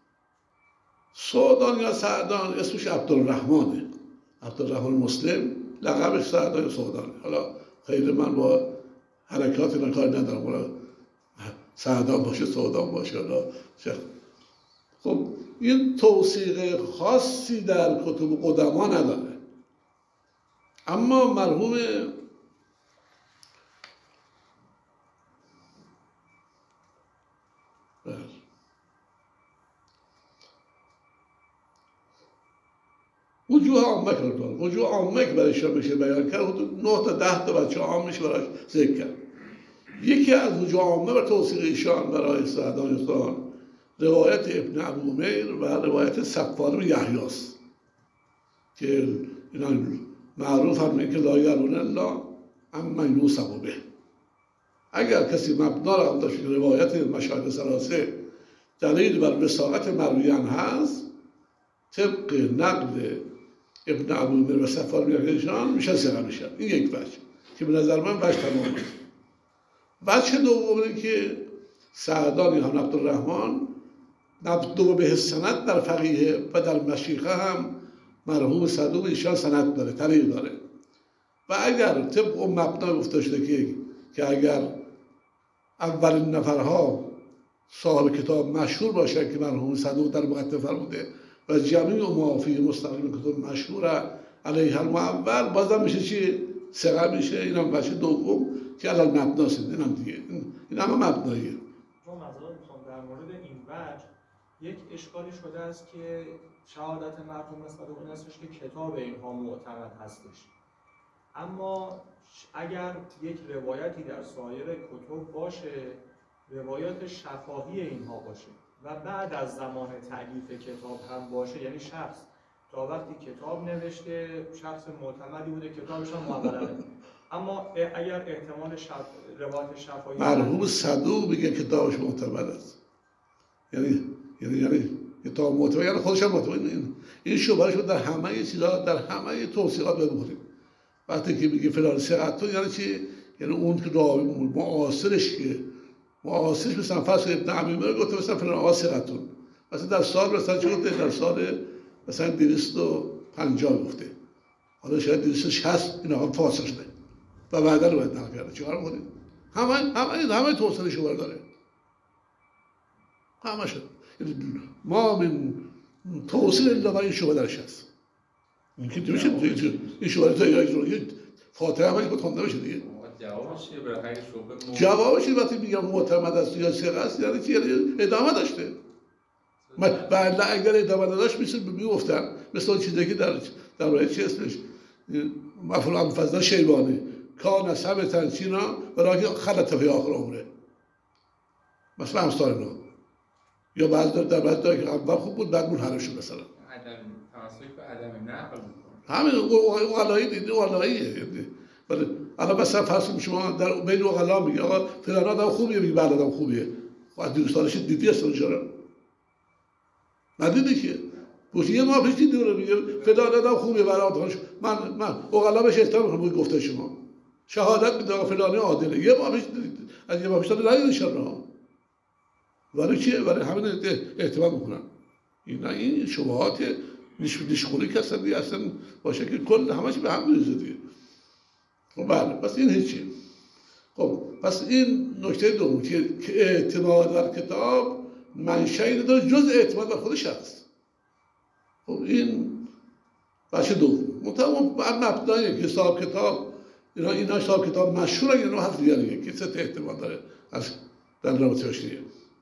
سعدان یا سعدان اسمش عبدالرحمنه، عبدالرحمن مسلم، لقبش سعدان یا سعدانه. حالا خیلی من با حرکات اینا کار ندارم، حالا سعدان باشه سعدان باشه حالا چه. خب این توثیق خاصی در کتب قدما نداره، اما مرحوم وجوه عامه کرد، وجوه عامه که برایش بشه بیان کرد حدود نه تا ده تا بچه عامش برایش ذکر کرد. یکی از وجوه عامه بر توثیق ایشان برای سعدان یستان روایت ابن ابو عمیر و روایت صفوان بن یحیی است که اینا معروف هم که لا یرون الا اما یوسف به. اگر کسی مبنا را داشت که روایت مشاهد ثلاثه دلیل بر وثاقت مرویان هست، طبق نقل ابن ابو عمیر و صفوان بن یحیی میشه ثقه میشن. این یک وجه که به نظر من وجه تمام است. وجه دوم اینه که سعدان یا عبدالرحمن مبدوع به سند در فقیه و در مشیخه هم مرحوم صدوق ایشان سند داره، طریق داره. و اگر طبق اون مبنا گفته شده که که اگر اولین نفرها صاحب کتاب مشهور باشن که مرحوم صدوق در مقدمه فرموده و جمیع معافی مستقیم کتاب مشهور علیه المعول، بازم میشه چی؟ ثقه میشه. این هم بچه دوم که الان مبناست. این هم دیگه این هم مبناییه. چون مثلا میخوام در مورد این وجه یک اشکالی شده است که شهادت مرحوم صدوق این هستش که کتاب اینها معتمد هستش، اما اگر یک روایتی در سایر کتب باشه، روایات شفاهی اینها باشه و بعد از زمان تألیف کتاب هم باشه، یعنی شخص تا وقتی کتاب نوشته شخص معتمدی بوده، کتابش هم معتبره، اما اگر احتمال شف... روایت شفاهی مرحوم صدوق میگه کتابش معتبر است، یعنی یعنی یعنی کتاب معتبر یعنی خودش هم معتبر. این این شبهه شد در همه چیزا، در همه توصیحات ببینید. وقتی که میگه فلان ثقتون یعنی چی؟ یعنی اون که راوی معاصرش که معاصرش مثلا فرض ابن عمیمه گفته مثلا فلان آقا ثقتون، مثلا در سال مثلا چه گفته؟ در سال مثلا دویست و پنجاه گفته، حالا شاید دویست و شصت این آقا فاسق شده و بعدا رو باید نقل کرده. چیکار می‌کنید؟ همه همه همه توصیه شو داره، همه شد. ما من توصیه الا برای شو درش هست. ممکن تو میشه این شو تا یا فاتحه همش بود خونده بشه دیگه. جوابش چیه؟ برای شبهه جوابش وقتی میگم معتمد است یا ثقه است یعنی چی؟ یعنی ادامه داشته. بعد اگر ادامه داشت مثل میگفتن مثل اون چیزی که در در راه چی اسمش مفعول مفضل شیبانی کان ثبتن چینا برای خلط فی آخر عمره، مثلا امثال اینا. یا بعض در در بعض که اول خوب بود بعد منحرف شد مثلا. عدم تمسک به عدم نقل میکنه. همین اقلایی دیدی اقلاییه. ولی الان مثلا فرض شما در بین اقلا میگه آقا فلان آدم خوبیه، میگه بله آدم خوبیه. خب دوستانش دیدی است اونجا ندیدی که گوشی یه ما پیش دیدی رو میگه فلان آدم خوبیه برای آدمش. من من اقلا بهش احترام میکنم گفته شما شهادت میده آقا فلانی عادله. یه ما پیش از یه ما پیش ندیدی ان شاء الله. ولی چیه؟ ولی همین احتمال میکنن. این این شبهات نشخوری که اصلا دیگه اصلا باشه که کل همش به هم میریزه دیگه. خب بله پس این هیچی. خب پس این نکته دوم که اعتماد بر کتاب منشأ نداره جز اعتماد بر خود شخص. خب این بچه دوم مطمئن بر مبنای که صاحب کتاب اینا اینا صاحب کتاب مشهور اگه اینا حرف دیگه که ست احتمال داره از در رابطه باشیه.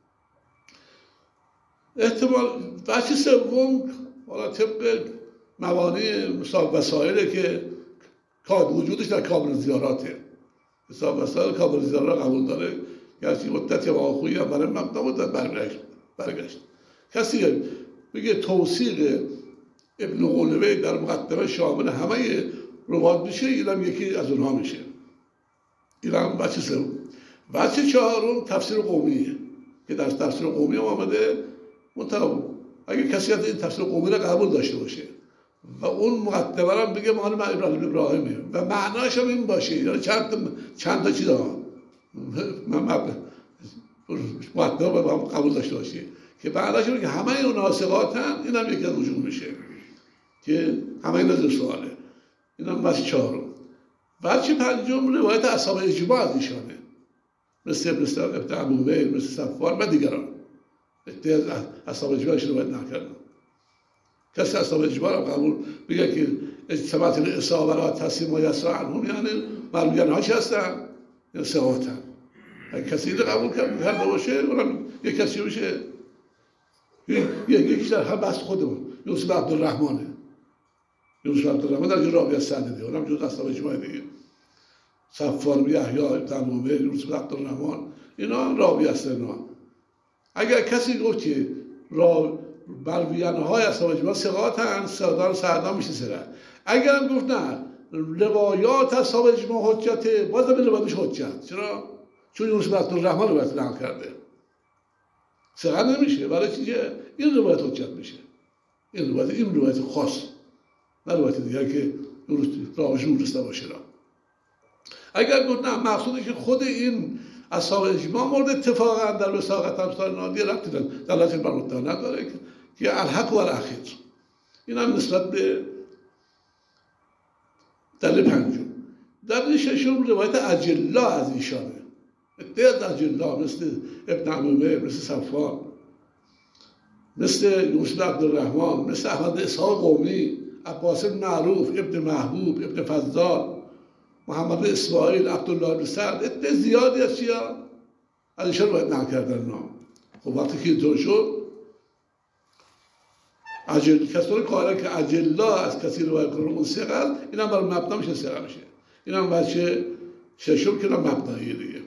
احتمال بچه سوم حالا طبق موانع مصاب وسایله که کار وجودش در کامل زیاراته. حساب وسایل کامل زیارات قبول داره. گرچه مدتی واقعی هم برای مبنا بود برگشت. برگشت. کسی بگه توثیق ابن قلوه در مقدمه شامل همه روایات میشه، اینم یکی از اونها میشه. اینم بچه سوم. بچه چهارم تفسیر قومیه که در تفسیر قومی هم آمده. منتها اگه کسی از این تفسیر قومی را قبول داشته باشه و اون مقدمه را بگه مال من ابراهیم ابراهیمه و معناش هم این باشه، یعنی چند چند تا چیز ها من مقدمه با هم قبول داشته باشه که معناش اینه که همه اون ناسقاتن، این هم یکی از وجود میشه که همه این از سواله. این هم بچه چهارم. بچه پنجم روایت اصحاب اجماع از ایشانه، مثل مثل ابن عمومه، مثل صفوان و دیگران. اصحاب اجماعش رو باید نکردن. کسی اصحاب اجماع رو قبول بگه که اجتماعات اصحاب را تصمیم و یسر عنهم یعنی مرویان هاش هستن یا ثقاتن. اگه کسی رو قبول کرده باشه اونم یک کسی میشه یکیش در هم بحث خودمون یوسف عبدالرحمنه. یوسف عبدالرحمن در یه راوی از سند دیگه اونم جز اصحاب اجماع دیگه. صفوان و یحیی ابن عمومه، یوسف عبدالرحمن اینا راوی هستن. اگر کسی گفت که را مرویانه های اصحاب اجماع ثقاتن، سردار سعدان میشه ثقه. اگر هم گفت نه روایات اصحاب اجماع حجته، باز به روایتش حجت. چرا؟ چون یوسف عبدالرحمن روایت نقل کرده. ثقه نمیشه. برای چیه؟ این روایت حجت میشه. این روایت این روایت خاص. نه روایت دیگه که درست راجع درست باشه. اگر گفت نه مقصودش که خود این اصحاب اجماع مورد اتفاقا در وثاقت امثال نادیه ربطی دلالت بر مدعا نداره که الحق و الاخیر. این هم نسبت به دلیل پنجم. دلیل ششم روایت اجلا از ایشانه. ادعای اجلا مثل ابن عمومه، مثل صفوان، مثل یوسف عبدالرحمن، مثل احمد اسحاق قومی، عباس بن معروف، ابن محبوب، ابن فضال، محمد اسماعیل، عبدالله بن سعد، ادعای زیادی از چیا از ایشان باید نقل کردن نام. خب وقتی که اینطور شد اجل کسانی قائلن که اجلا از کسی روایت کنه اون ثقه است، این هم برای مبنا میشه ثقه میشه. این هم بچه ششم که مبناییه دیگه.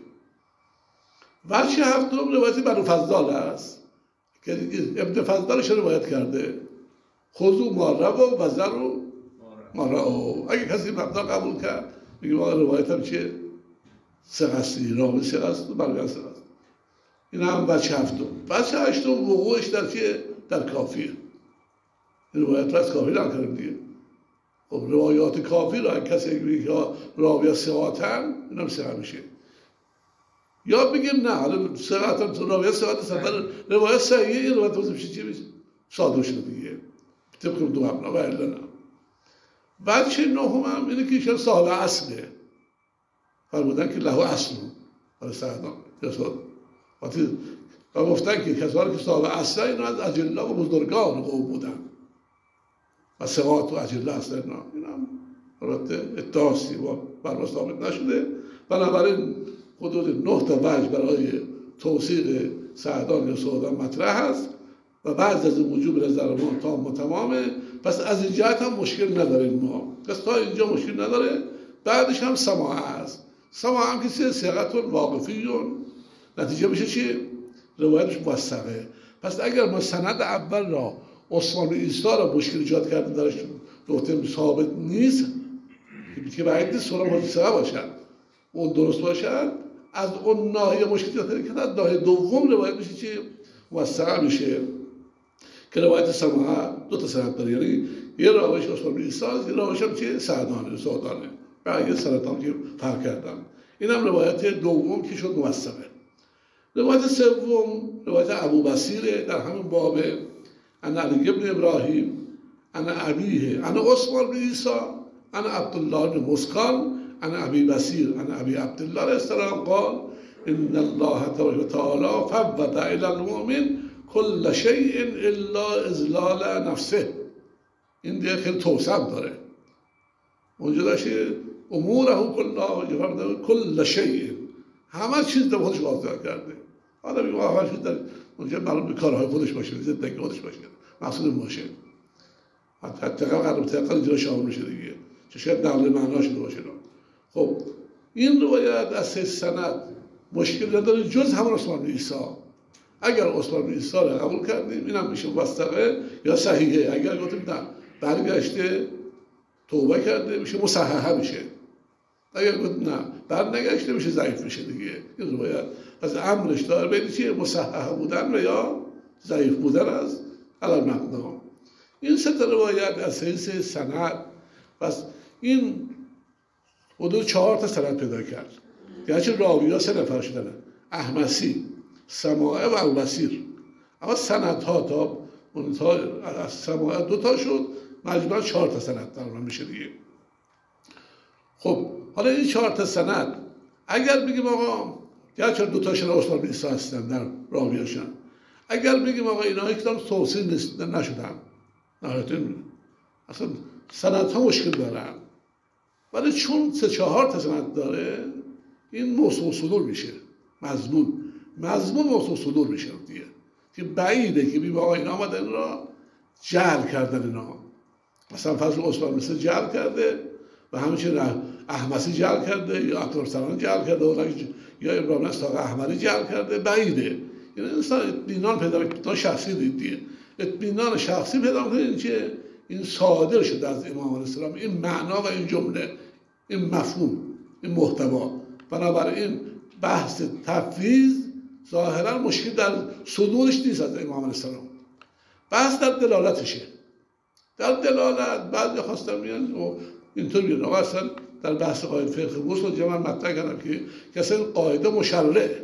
بچه هفتم روایت بنو فضال است که ابن فضالش روایت کرده خذوا ما روا و ذروا ما رأوا. اگه کسی مبنا قبول کرد میگه ما روایت هم چیه؟ ثقه است، راوی ثقه است و بقیه ثقه است. این هم بچه هفتم. بچه هشتم وقوعش در چیه؟ در کافیه. این روایت را از کافی نقل کردیم دیگه. خب روایات کافی را کسی میگه که راوی ثقاتن این هم ثقه میشه. یا بگیم نه حالا ثقاتن راوی ثقاتن ولی روایت صحیحه، این روایت توضیح میشه چی میشه؟ صادر شده دیگه. طبق دو مبنا و الا نه. بچه نهم هم اینه که ایشان صاحب اصله. فرمودن که له اصل برای سعدان یا صادر. وقتی و گفتن که کسانی که صاحب اصله اینا از اجلا و بزرگان قوم بودن و ثقات و اجلا هستن. اینا این هم البته ادعاسی و بر ثابت نشده. بنابراین حدود نه تا وجه برای توثیق سعدان یا سعدان مطرح هست و بعض از وجوب نظر ما تام و تمامه. پس از این جهت هم مشکل نداریم ما، پس تا اینجا مشکل نداره. بعدش هم سماع است. سماع هم کسی ثقتون واقفیون، نتیجه میشه چی؟ روایتش موثقه. پس اگر ما سند اول را عثمان بن عیسی را مشکل ایجاد کردیم درش نقطه ثابت نیست که بعید نیست سورا موثقه باشد اون درست باشد، از اون ناحیه مشکل ایجاد کردیم که از ناحیه دوم روایت میشه چی؟ موثقه میشه که روایت سماع دو تا سند داره، یعنی یه راویش عثمان بن عیسی است، یه راویش هم چی؟ سعدانه سعدانه بقیه سندان که فرق کردن. این هم روایت دوم که شد موثقه. روایت سوم روایت ابو بصیر در همین باب ان علی ابن ابراهیم ان ابیه ان عثمان بن عیسی ان عبدالله بن مسکان ان ابی بصیر ان ابی عبدالله السلام قال ان الله تبارک و تعالی فوض الی المؤمن کل شیء الا اذلال نفسه. این دیگه خیلی توسعه داره. اونجا داشته اموره کلها کل شیء، همه چیز در خودش واضح کرده. حالا بگیم آخر چیز در اونجا معلوم به کارهای خودش باشه، زندگی خودش باشه، مقصود باشه. حتی قرار تقل اینجا شامل میشه دیگه، چه شاید نقل معنا شده باشه. خب این روایت از سه سند مشکل نداره جز همون عثمان بن عیسی. اگر عثمان بن عیسی را قبول کردیم این هم میشه موثقه یا صحیحه. اگر گفتیم نه برگشته توبه کرده میشه مصححه میشه. اگر گفت نه بر نگشته میشه ضعیف میشه دیگه. این روایت از امرش داره بین چیه؟ مصحح بودن و یا ضعیف بودن از علل مبنا. این سه تا روایت از حیث سند پس این حدود چهار تا سند پیدا کرد. گرچه راوی‌ها سه نفر شدن، احمسی، سماعه و ابوبصیر، اما سندها تا منتها از سماعه دو تا شد، مجموعاً چهار تا سند تقریبا میشه دیگه. خب حالا این چهار تا سند اگر بگیم آقا گرچه دو تاشون عثمان بن عیسی هستن در راویاشون، اگر بگیم آقا اینا یک دام توصیل نیست نشدن، نهایتاً اصلا سندها مشکل دارن، ولی چون سه چهار تا سند داره این موضوع صدور میشه، مضمون مضمون موضوع صدور میشه دیگه، که بعیده که بگیم آقا اینا آمدن را جعل کردن اینا. مثلا فضل عثمان مثل جعل کرده و همچنین احمسی جعل کرده یا عبدالرسلان جعل کرده یا ابراهیم اسحاق احمدی جعل کرده، بعیده. یعنی انسان اطمینان پیدا میکنه، شخصی دید دیگه، اطمینان شخصی پیدا میکنه که این صادر شده از امام علیه السلام، این معنا و این جمله، این مفهوم، این محتوا. بنابراین بحث تفویض ظاهرا مشکل در صدورش نیست از امام علیه السلام، بحث در دلالتشه. در دلالت بعضی خواستم میان و اینطور میگن آقا اصلا در بحث قاعده فقه بورس رو من مطرح کردم که کسی قاعده مشرعه،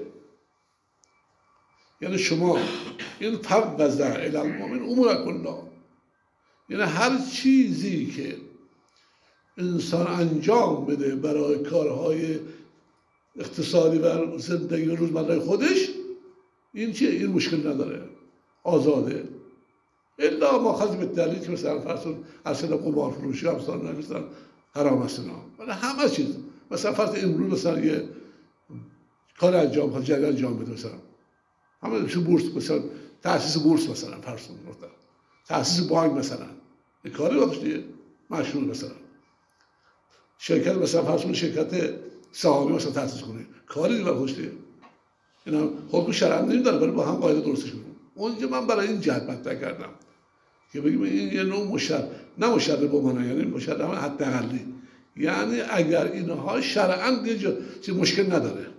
یعنی شما این فوض الی المؤمن امور کلها، یعنی هر چیزی که انسان انجام بده برای کارهای اقتصادی و زندگی روزمره خودش، این چیه؟ این مشکل نداره، آزاده. الا ما خذ به دلیل که مثلا فرض کن اصلا قمار فروشی امثال مثلا حرام است اینا، ولی همه چیز مثلا فرض امروز مثلا یه کار انجام خواهد جریان انجام بده، مثلا همه چیز بورس، مثلا تأسیس بورس مثلا فرض کن، تأسیس بانک مثلا این کاری واسه دیگه مشروع، مثلا شرکت مثلا فرض کن شرکت سهامی مثلا تأسیس کنه، کاری دیگه واسه دیگه اینا حکم شرعی نمیداره، ولی با هم قاعده درستش کنیم. اونجا من برای این جهت مطرح کردم که بگیم این یه نوع مشرع، نه مشرع با معنی یعنی مشرع حداقلی، یعنی اگر اینها شرعاً یه چیز مشکل نداره.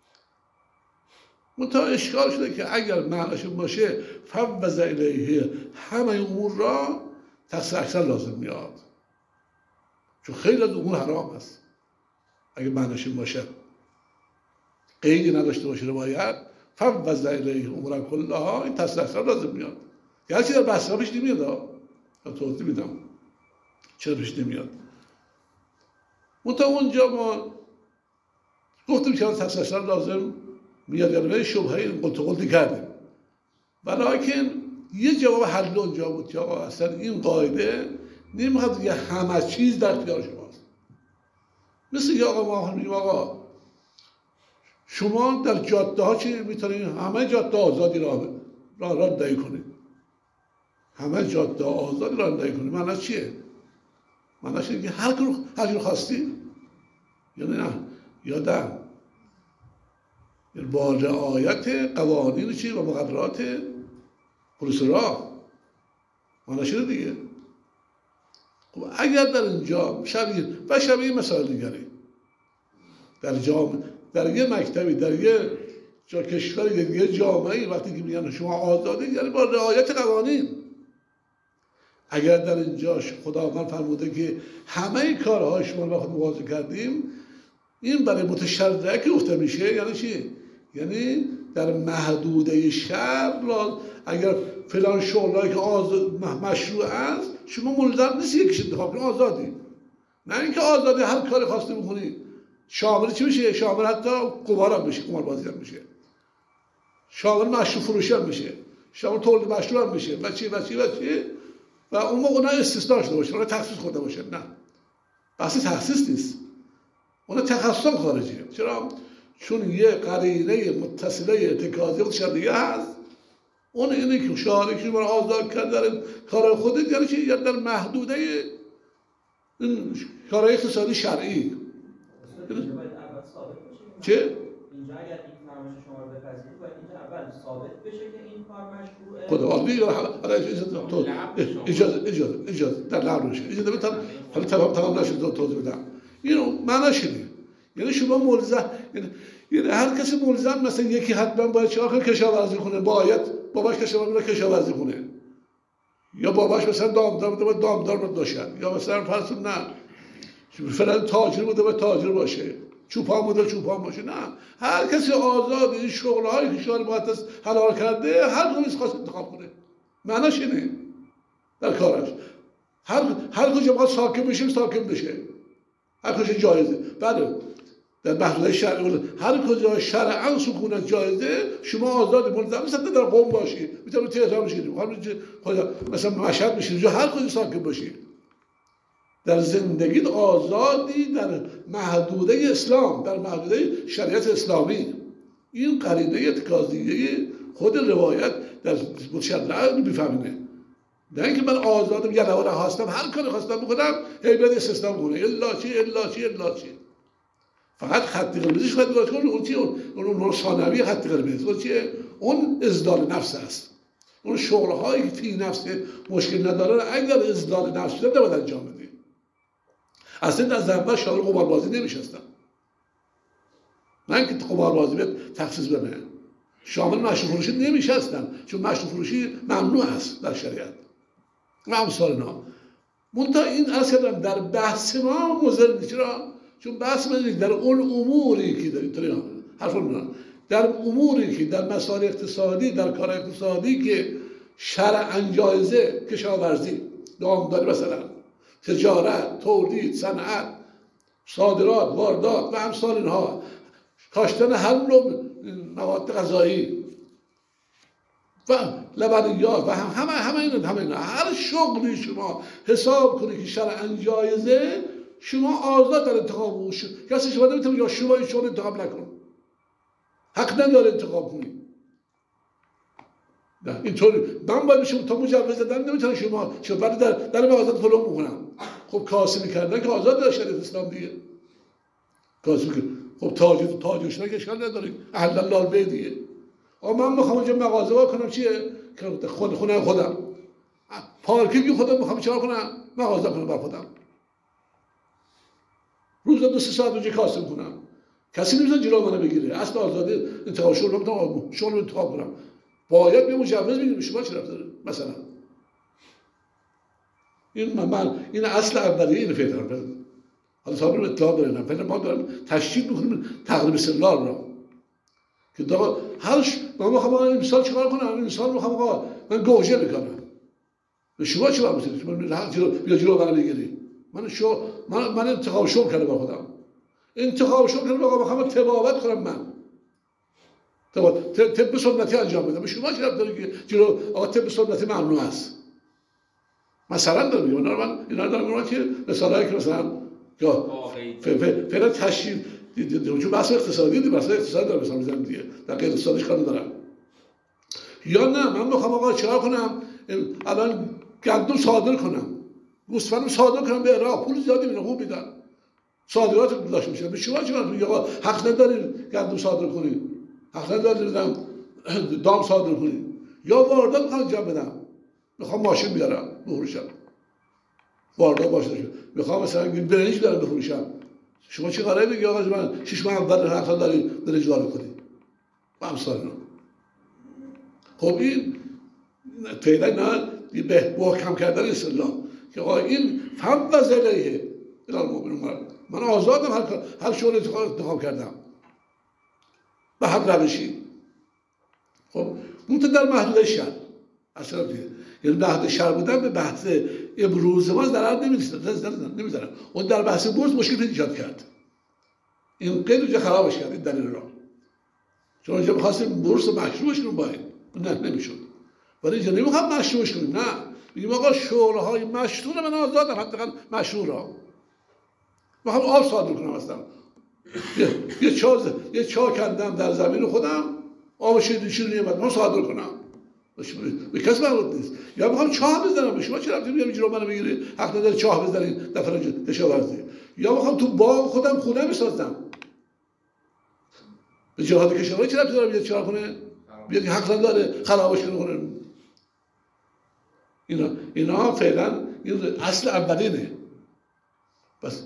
منتها اشکال شده که اگر معنیش باشه فوض الیه همه امور را تقصیر اکثر لازم میاد، چون خیلی از امور حرام است. اگر معنیش باشه قیدی نداشته باشه روایت فوض الیه امور کلها، این تقصیر اکثر لازم میاد. یعنی چی در بحث پیش نمیاد، توضیح میدم چرا پیش نمیاد. منتها اونجا ما گفتیم که تقصیر اکثر لازم میاد، یعنی شبهه این قلت قلتی کردیم، ولیکن یه جواب حل اونجا بود که آقا اصلا این قاعده نمیخواد دیگه همه چیز در اختیار شماست. مثل که آقا ما میگیم آقا شما در جاده ها چی میتونید؟ همه جاده آزادی راه راه رانندگی کنید، همه جاده آزادی رانندگی کنید. معنی چیه؟ معنیش اینه که هر کار هر جور خواستی، یعنی نه یادم با رعایت قوانین چی و مقررات پلیس راه، معنیش اینه دیگه. خب اگر در اینجا شبیه و شبیه مسائل دیگری در جامعه، در یه مکتبی، در یه جا کشوری، در یه جامعه، وقتی که میگن شما آزادی، یعنی با رعایت قوانین. اگر در اینجا خداوند فرموده که همه کارهای شما رو با خود مواظب کردیم، این برای متشرع که گفته میشه یعنی چی؟ یعنی در محدوده شرع اگر فلان شغلایی که آزاد مشروع است شما ملزم نیستی یکیش انتخاب کنید، آزادی. نه اینکه آزادی هر کاری خواسته بکنید. شامل چی میشه؟ شامل حتی قمار هم میشه، قمار بازی هم میشه، شامل مشروع فروشی هم میشه، شامل تولید مشروع هم میشه و چی و چی و چی و اون موقع نه استثناء شده باشه، نه تخصیص خورده باشه. نه بحث تخصیص نیست، اون تخصص خارجیه. چرا؟ چون یه قرینه متصله ارتکازی خودش دیگه هست، اون اینه که شارع که برای آزاد کردن کار خودت، یعنی چی؟ یعنی در محدوده این کارهای اقتصادی شرعی. چه؟ اینجا اگر این فرمایش شما رو بپذیرید باید اینجا اول ثابت بشه که این کار مشروعه. خدا عالی حالا اجازه اجازه اجازه در لعب بشه اجازه بدم، حالا تمام تمام نشد توضیح بدم. اینو معناش اینه، یعنی شما ملزم، یعنی هر کسی ملزم مثلا یکی حتما باید چیکار کنه؟ کشاورزی کنه، باید باباش کشاورزی کشاورزی کنه، یا باباش مثلا دامدار بوده باید دامدار باشه، یا مثلا فرض نه فلان تاجر بوده باید تاجر باشه، چوپان بوده چوپان باشه. نه، هر کسی آزاد این شغل‌هایی که شارع مقدس حلال کرده هر کدومش خواست انتخاب کنه. معناش اینه در کارش هر هر کجا بخواد ساکن بشه ساکن بشه، هر کجا جایزه. بله در محدوده شرع هر کجا شرعاً سکونت جایزه شما آزاد ملزم نیستید در قم باشی، میتونید تهران بشید، خدا مثلا مشهد بشید، جو هر کجا ساکن باشید. در زندگی آزادی در محدوده اسلام، در محدوده شریعت اسلامی. این قرینه اتکازیه خود روایت در مشرع میفهمه. نه اینکه من آزادم یه نواره هستم هر کاری خواستم بکنم هیبت استثناء کنه الا چی الا چی الا چی. فقط خط قرمزش خط قرمز کنه، اون چی؟ اون اون ثانوی خط قرمز اون چیه؟ اون ازدال نفس است. اون شغل‌هایی که فی نفس مشکل نداره اگر ازدال نفس شده نباید انجام بدی. اصلا از اول شامل قماربازی نمیشستم، نه اینکه قماربازی بیاد تخصیص بده، شامل مشروع فروشی نمیشستم چون مشروع فروشی ممنوع است در شریعت و امثال اینا. منتها این عرض کردم در بحث ما مضر نیست. چرا؟ چون بحث ما در اون اموری که در اینطوری حرف می‌زنم، در اموری که در مسائل اقتصادی، در کار اقتصادی که شرعاً جایزه، کشاورزی، دامداری مثلا، تجارت، تولید، صنعت، صادرات، واردات و امثال اینها، کاشتن هر نوع مواد غذایی و لبنیات و هم همه همه اینا همه اینا هر شغلی شما حساب کنید که شرعاً جایزه، شما آزاد در انتخاب او. کسی شما نمیتونه یا شما این شغل انتخاب نکن، حق نداره انتخاب کنی. نه اینطوری من باید شما تا مجوز دادن نمیتونه شما شما بعد در در مغازه فلان بکنم. خب کاسبی کردن که آزاد در شریعت اسلام دیگه. کاسبی خب تاج تاجش نه که اشکال نداره، اهل الله البیع دیگه. آقا من میخوام اونجا مغازه وا کنم، چیه؟ که خود خونه خودم، پارکینگ خودم میخوام چیکار کنم؟ مغازه کنم بر خودم. روزا دو سه ساعت اونجا کاسب کنم. کسی نمیتونه جلو منو بگیره. اصلا آزادی انتخاب شغل رو میتونم شغل رو انتخاب کنم. باید یه مجوز بگیرم. شما چه رفت داره؟ مثلا این من, من این اصل اولیه اینو فکر کنم. حالا صاحب اطلاع دارن. فعلا ما داریم تشدید می‌کنیم تقریب استقلال را. که دا هرش من میخوام این مثال چیکار کنم؟ این مثال میخوام آقا من گوجه بکنم. به شما چه واسه من هر جلو بیا جلو برام بگیری. من شو من من انتخاب شغل کردم با خودم. انتخاب شغل کردم آقا میخوام تبابت کنم من. تبابت طب سنتی انجام بدم. به شما چه داره که جلو آقا طب سنتی ممنوع است. مثلا دارم میگم من اینا دارم میگم که مثلا که مثلا یا فعلا تشکیل چون بحث اقتصادی دی بحث اقتصادی دارم مثلا میزنم دیگه در غیر اقتصادیش کار ندارم. یا نه من میخوام آقا چیکار کنم الان گندم صادر کنم، گوسفندم صادر کنم به عراق، پول زیادی میده خوب میدن، صادرات داشته میشه. به شما چیکار کنید؟ آقا حق ندارید گندم صادر کنید، حق ندارید دام صادر کنید. یا واردات میخوام انجام بدم، میخوام ماشین بیارم بفروشم، واردات باشه، میخوام مثلا برنج بیارم بفروشم. شما چه قراره بگی آقا من شش ماه اول حق دارید برنج وارد کنید با امثال اینا. خب این فعلا نه به محکم کردن اسلام که آقا این فهم و زلیه الان مؤمنون من آزادم هر هر شغل انتخاب کردم به هر روشی. خب منتها در محدوده شرع اصلا دیگه یعنی محدوده شرع بودن به بحث امروز ما ضرر نمیذاره. اون در بحث بورس مشکل ایجاد کرد. این قید اونجا خرابش کرد این دلیل را. چون اونجا می‌خواستیم بورس مشروعش کنیم باید نه نمیشد. ولی اینجا نمی‌خوام مشروعش کنیم، نه میگیم آقا شغل‌های مشروع من آزادم حداقل مشروع را. می‌خوام آب صادر کنم اصلا. یه یه چا یه چا کندم در زمین خودم، آب شیرین شیرین اومد من صادر کنم. به کس مربوط نیست. یا می‌خوام چاه بزنم، به شما چه ربطی میگم جلو منو بگیری حق نداری چاه بزنید در فرج کشاورزی. یا می‌خوام تو باغ خودم خونه بسازم. به جهاد کشاورزی چه ربطی داره بیاد چرا کنه؟ بیاد حق نداره خرابش کنه. اینا اینا فعلا این اصل اولینه. بس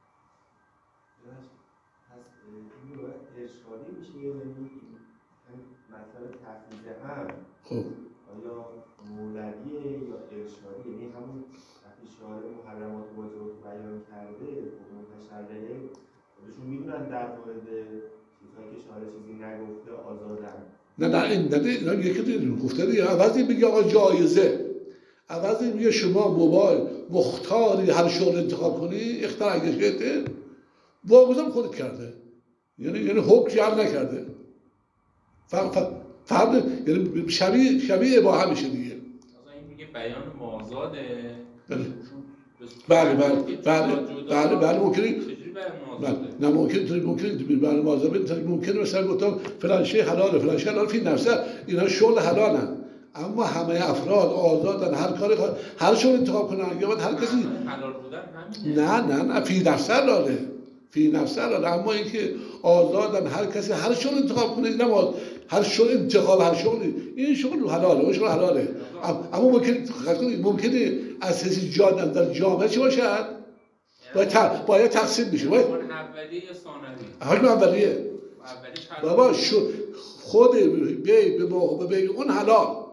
خب آیا مولویه یا ارشادی، یعنی همون وقتی شارع محرمات و واجبات بیان کرده حکم تشرعه خودشون میدونن در مورد چیزهایی که شارع چیزی نگفته آزادن؟ نه نه این نه یکی دیگه گفته دیگه. عوضی میگه آقا جایزه، عوضی میگه شما موبایل مختاری هر شغل انتخاب کنی اختیار اگه شده واگذار خودت کرده، یعنی یعنی حکم جعل نکرده. فقط فرد یعنی شبیه شبیه اباحه میشه دیگه. مثلا این میگه بیان مازاده. بله بله بله بله بله بله ممکنه بله نه ممکنه ممکنه بیان مازاده ممکنه مثلا گفتم فلان شی حلاله فلان شی حلال فی نفسه اینا شغل حلالن، اما همه افراد آزادن هر کار هر شغل انتخاب کنن. یا باید هر کسی حلال بودن همینه. نه نه نه فی نفسه حلاله فی نفسه حلاله، اما اینکه آزادن هر کسی هر شغل انتخاب کنه نه هر شغل انتخاب هر شغلی این شغل حلاله اون شغل حلاله. اما ممکن ممکنه از حیث جان در جامعه چی باشد؟ باید ت... باید تقسیم بشه. باید اولیه یا ثانوی؟ حکم اولیه. بابا شو خود بی به موقع بی اون حلال،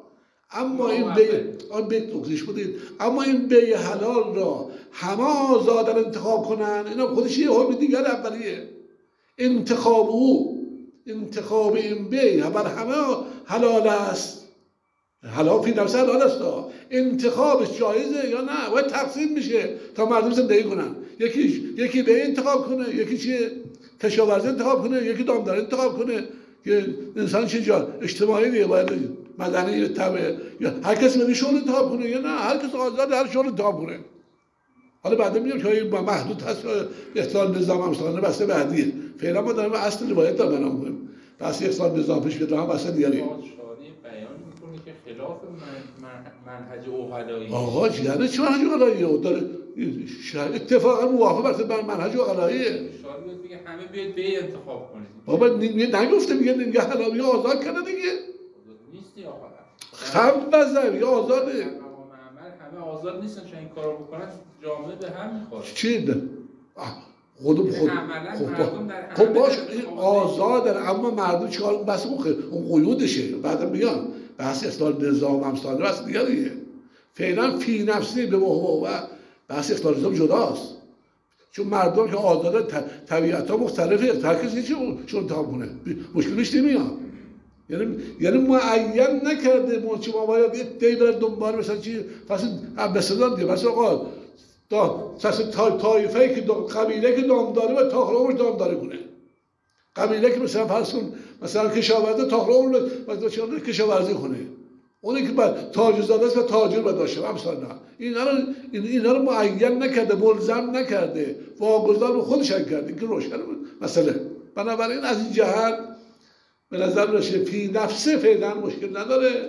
اما این بی آن بی توضیح بودید، اما این بی حلال را همه آزادن انتخاب کنن، اینا خودش یه حکم دیگر اولیه. انتخاب او، انتخاب این بی بر همه حلال است، حلال فی نفس حلال است. انتخابش جایزه یا نه؟ باید تقسیم میشه تا مردم زندگی کنن. یکی یکی بی انتخاب کنه، یکی چیه کشاورزی انتخاب کنه، یکی دامدار انتخاب کنه. که انسان چه جا اجتماعی دیگه، باید مدنی تبع، یا هر کسی بده شغل انتخاب کنه یا نه هر کسی آزاد هر شغل انتخاب کنه. حالا بعدا میگم که این محدود هست اختلال نظام همسالانه بسته بعدیه. فعلا ما داریم اصل روایت رو بنا می‌کنیم. بس اختلال نظام پیش بیاد هم بسته دیگری. شاری بیان می‌کنه که خلاف منهج عقلایی. آقا یعنی چه منهج عقلاییه؟ داره اتفاقا موافقت بر منهج عقلاییه. شاری میگه همه بیاید بی انتخاب کنید. بابا نگفته، میگه میگه حلالی آزاد کرده دیگه. نیستی آقا. خم بزن یا آزاده. همه آزاد نیستن چون این کارو بکنن جامعه به هم میخوره. چی؟ خود خود خب خب باش این آزاده، اما مردم چیکار بس اون قیودشه. بعدا میگم بحث اصلاح نظام همسالانه بس دیگه. فعلا فی نفسی به موضوع بحث اصلاح نظام جداست. چون مردم که آزاده طبیعتا مختلفه، هر کسی چون انتخاب کنه مشکلش نمیاد. یعنی یعنی معین نکرده موچی ما باید یه دی برد دنبال مثلا چی فصل مثلا دیگه مثلا آقا تا مثلا تا طایفه که قبیله که دامداری و تا آخر عمرش دامداری کنه. قبیله که مثلا فرض کن مثلا کشاورزی تا آخر عمرش مثلا کشاورزی کنه. اونی که بعد تاج زاده است و تاجر باید باشه مثلا نه. اینا رو اینا رو معین نکرده، ملزم نکرده، واگذار به خودش کرده که روشن مسئله. بنابراین از این جهت به نظر میاد فی نفسه فعلا مشکل نداره،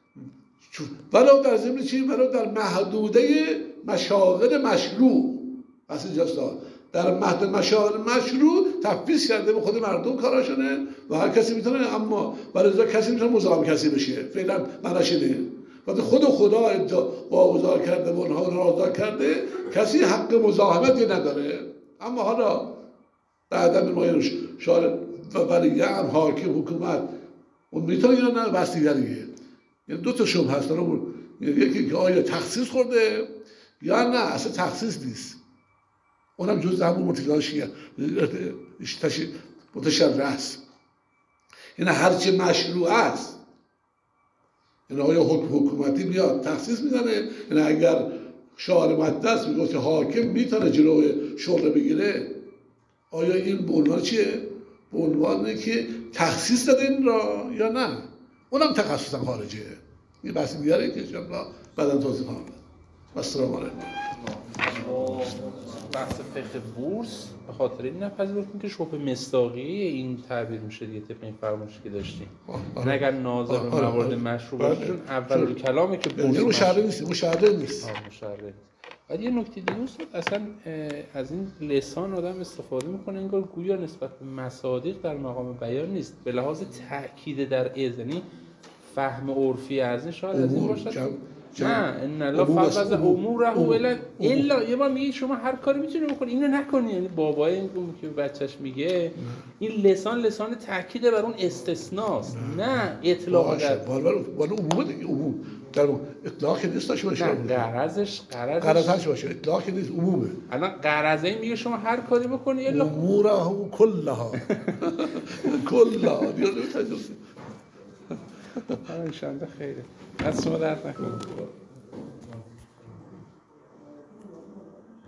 ولو در ضمن چی؟ ولو در محدوده مشاغل مشروع. پس اینجاست در محدود مشاغل مشروع تفویض کرده به خود مردم کاراشونه و هر کسی میتونه، اما برای کسی میتونه مزاحم کسی بشه. فعلا معناش اینه. وقتی خود خدا واگذار کرده و اونها رو آزاد کرده، کسی حق مزاحمتی نداره. اما حالا بعدا به ما شارع و ولی هم حاکم حکومت اون میتونه یا نه بس دیگریه. یعنی دو تا شبهه هست. یکی که آیا تخصیص خورده یا نه اصلا تخصیص نیست. اونم جز همون متضادشیه متشرع است. یعنی هرچه مشروع است، یعنی آیا حکم حکومتی میاد تخصیص میزنه. یعنی اگر شارع مدرس میگه که حاکم میتونه جلوی شغل بگیره، آیا این به عنوان چیه؟ به عنوانه که تخصیص داده این را یا نه؟ اونم تخصصا خارجیه. این بحث دیگره که انشاءالله بعدا توضیح خواهم داد. السلام علیکم. بحث فقه بورس به خاطر این نپذیرفتیم که شبه مصداقیه این تعبیر میشه دیگه طبق این فرمایشی که داشتیم. نه اگر ناظر به موارد مشروع باشه، چون اول کلامی که بورس مشرع نیست، مشرع نیست. آه مشرع. بعد یه نکته دیگه استاد، اصلا از این لسان آدم استفاده میکنه انگار گویا نسبت به مصادیق در مقام بیان نیست، به لحاظ تأکید در از، یعنی فهم عرفی از این شاید از این باشد. نه ان الله فوض اموره الا الا یه بار میگه شما هر کاری میتونی بکنی اینو نکنی. یعنی بابای این که بچهش میگه این لسان لسان تاکید بر اون استثناست، نه اطلاق در بالا بالا عموم دیگه. عموم در اطلاق نیست داشته باشه. نه قرضش قرضش قرضش باشه، اطلاق نیست، عمومه. الان قرضه میگه شما هر کاری بکنی الا اموره کلها کلها دیگه ان شاء الله خیره. از شما درد نکنه.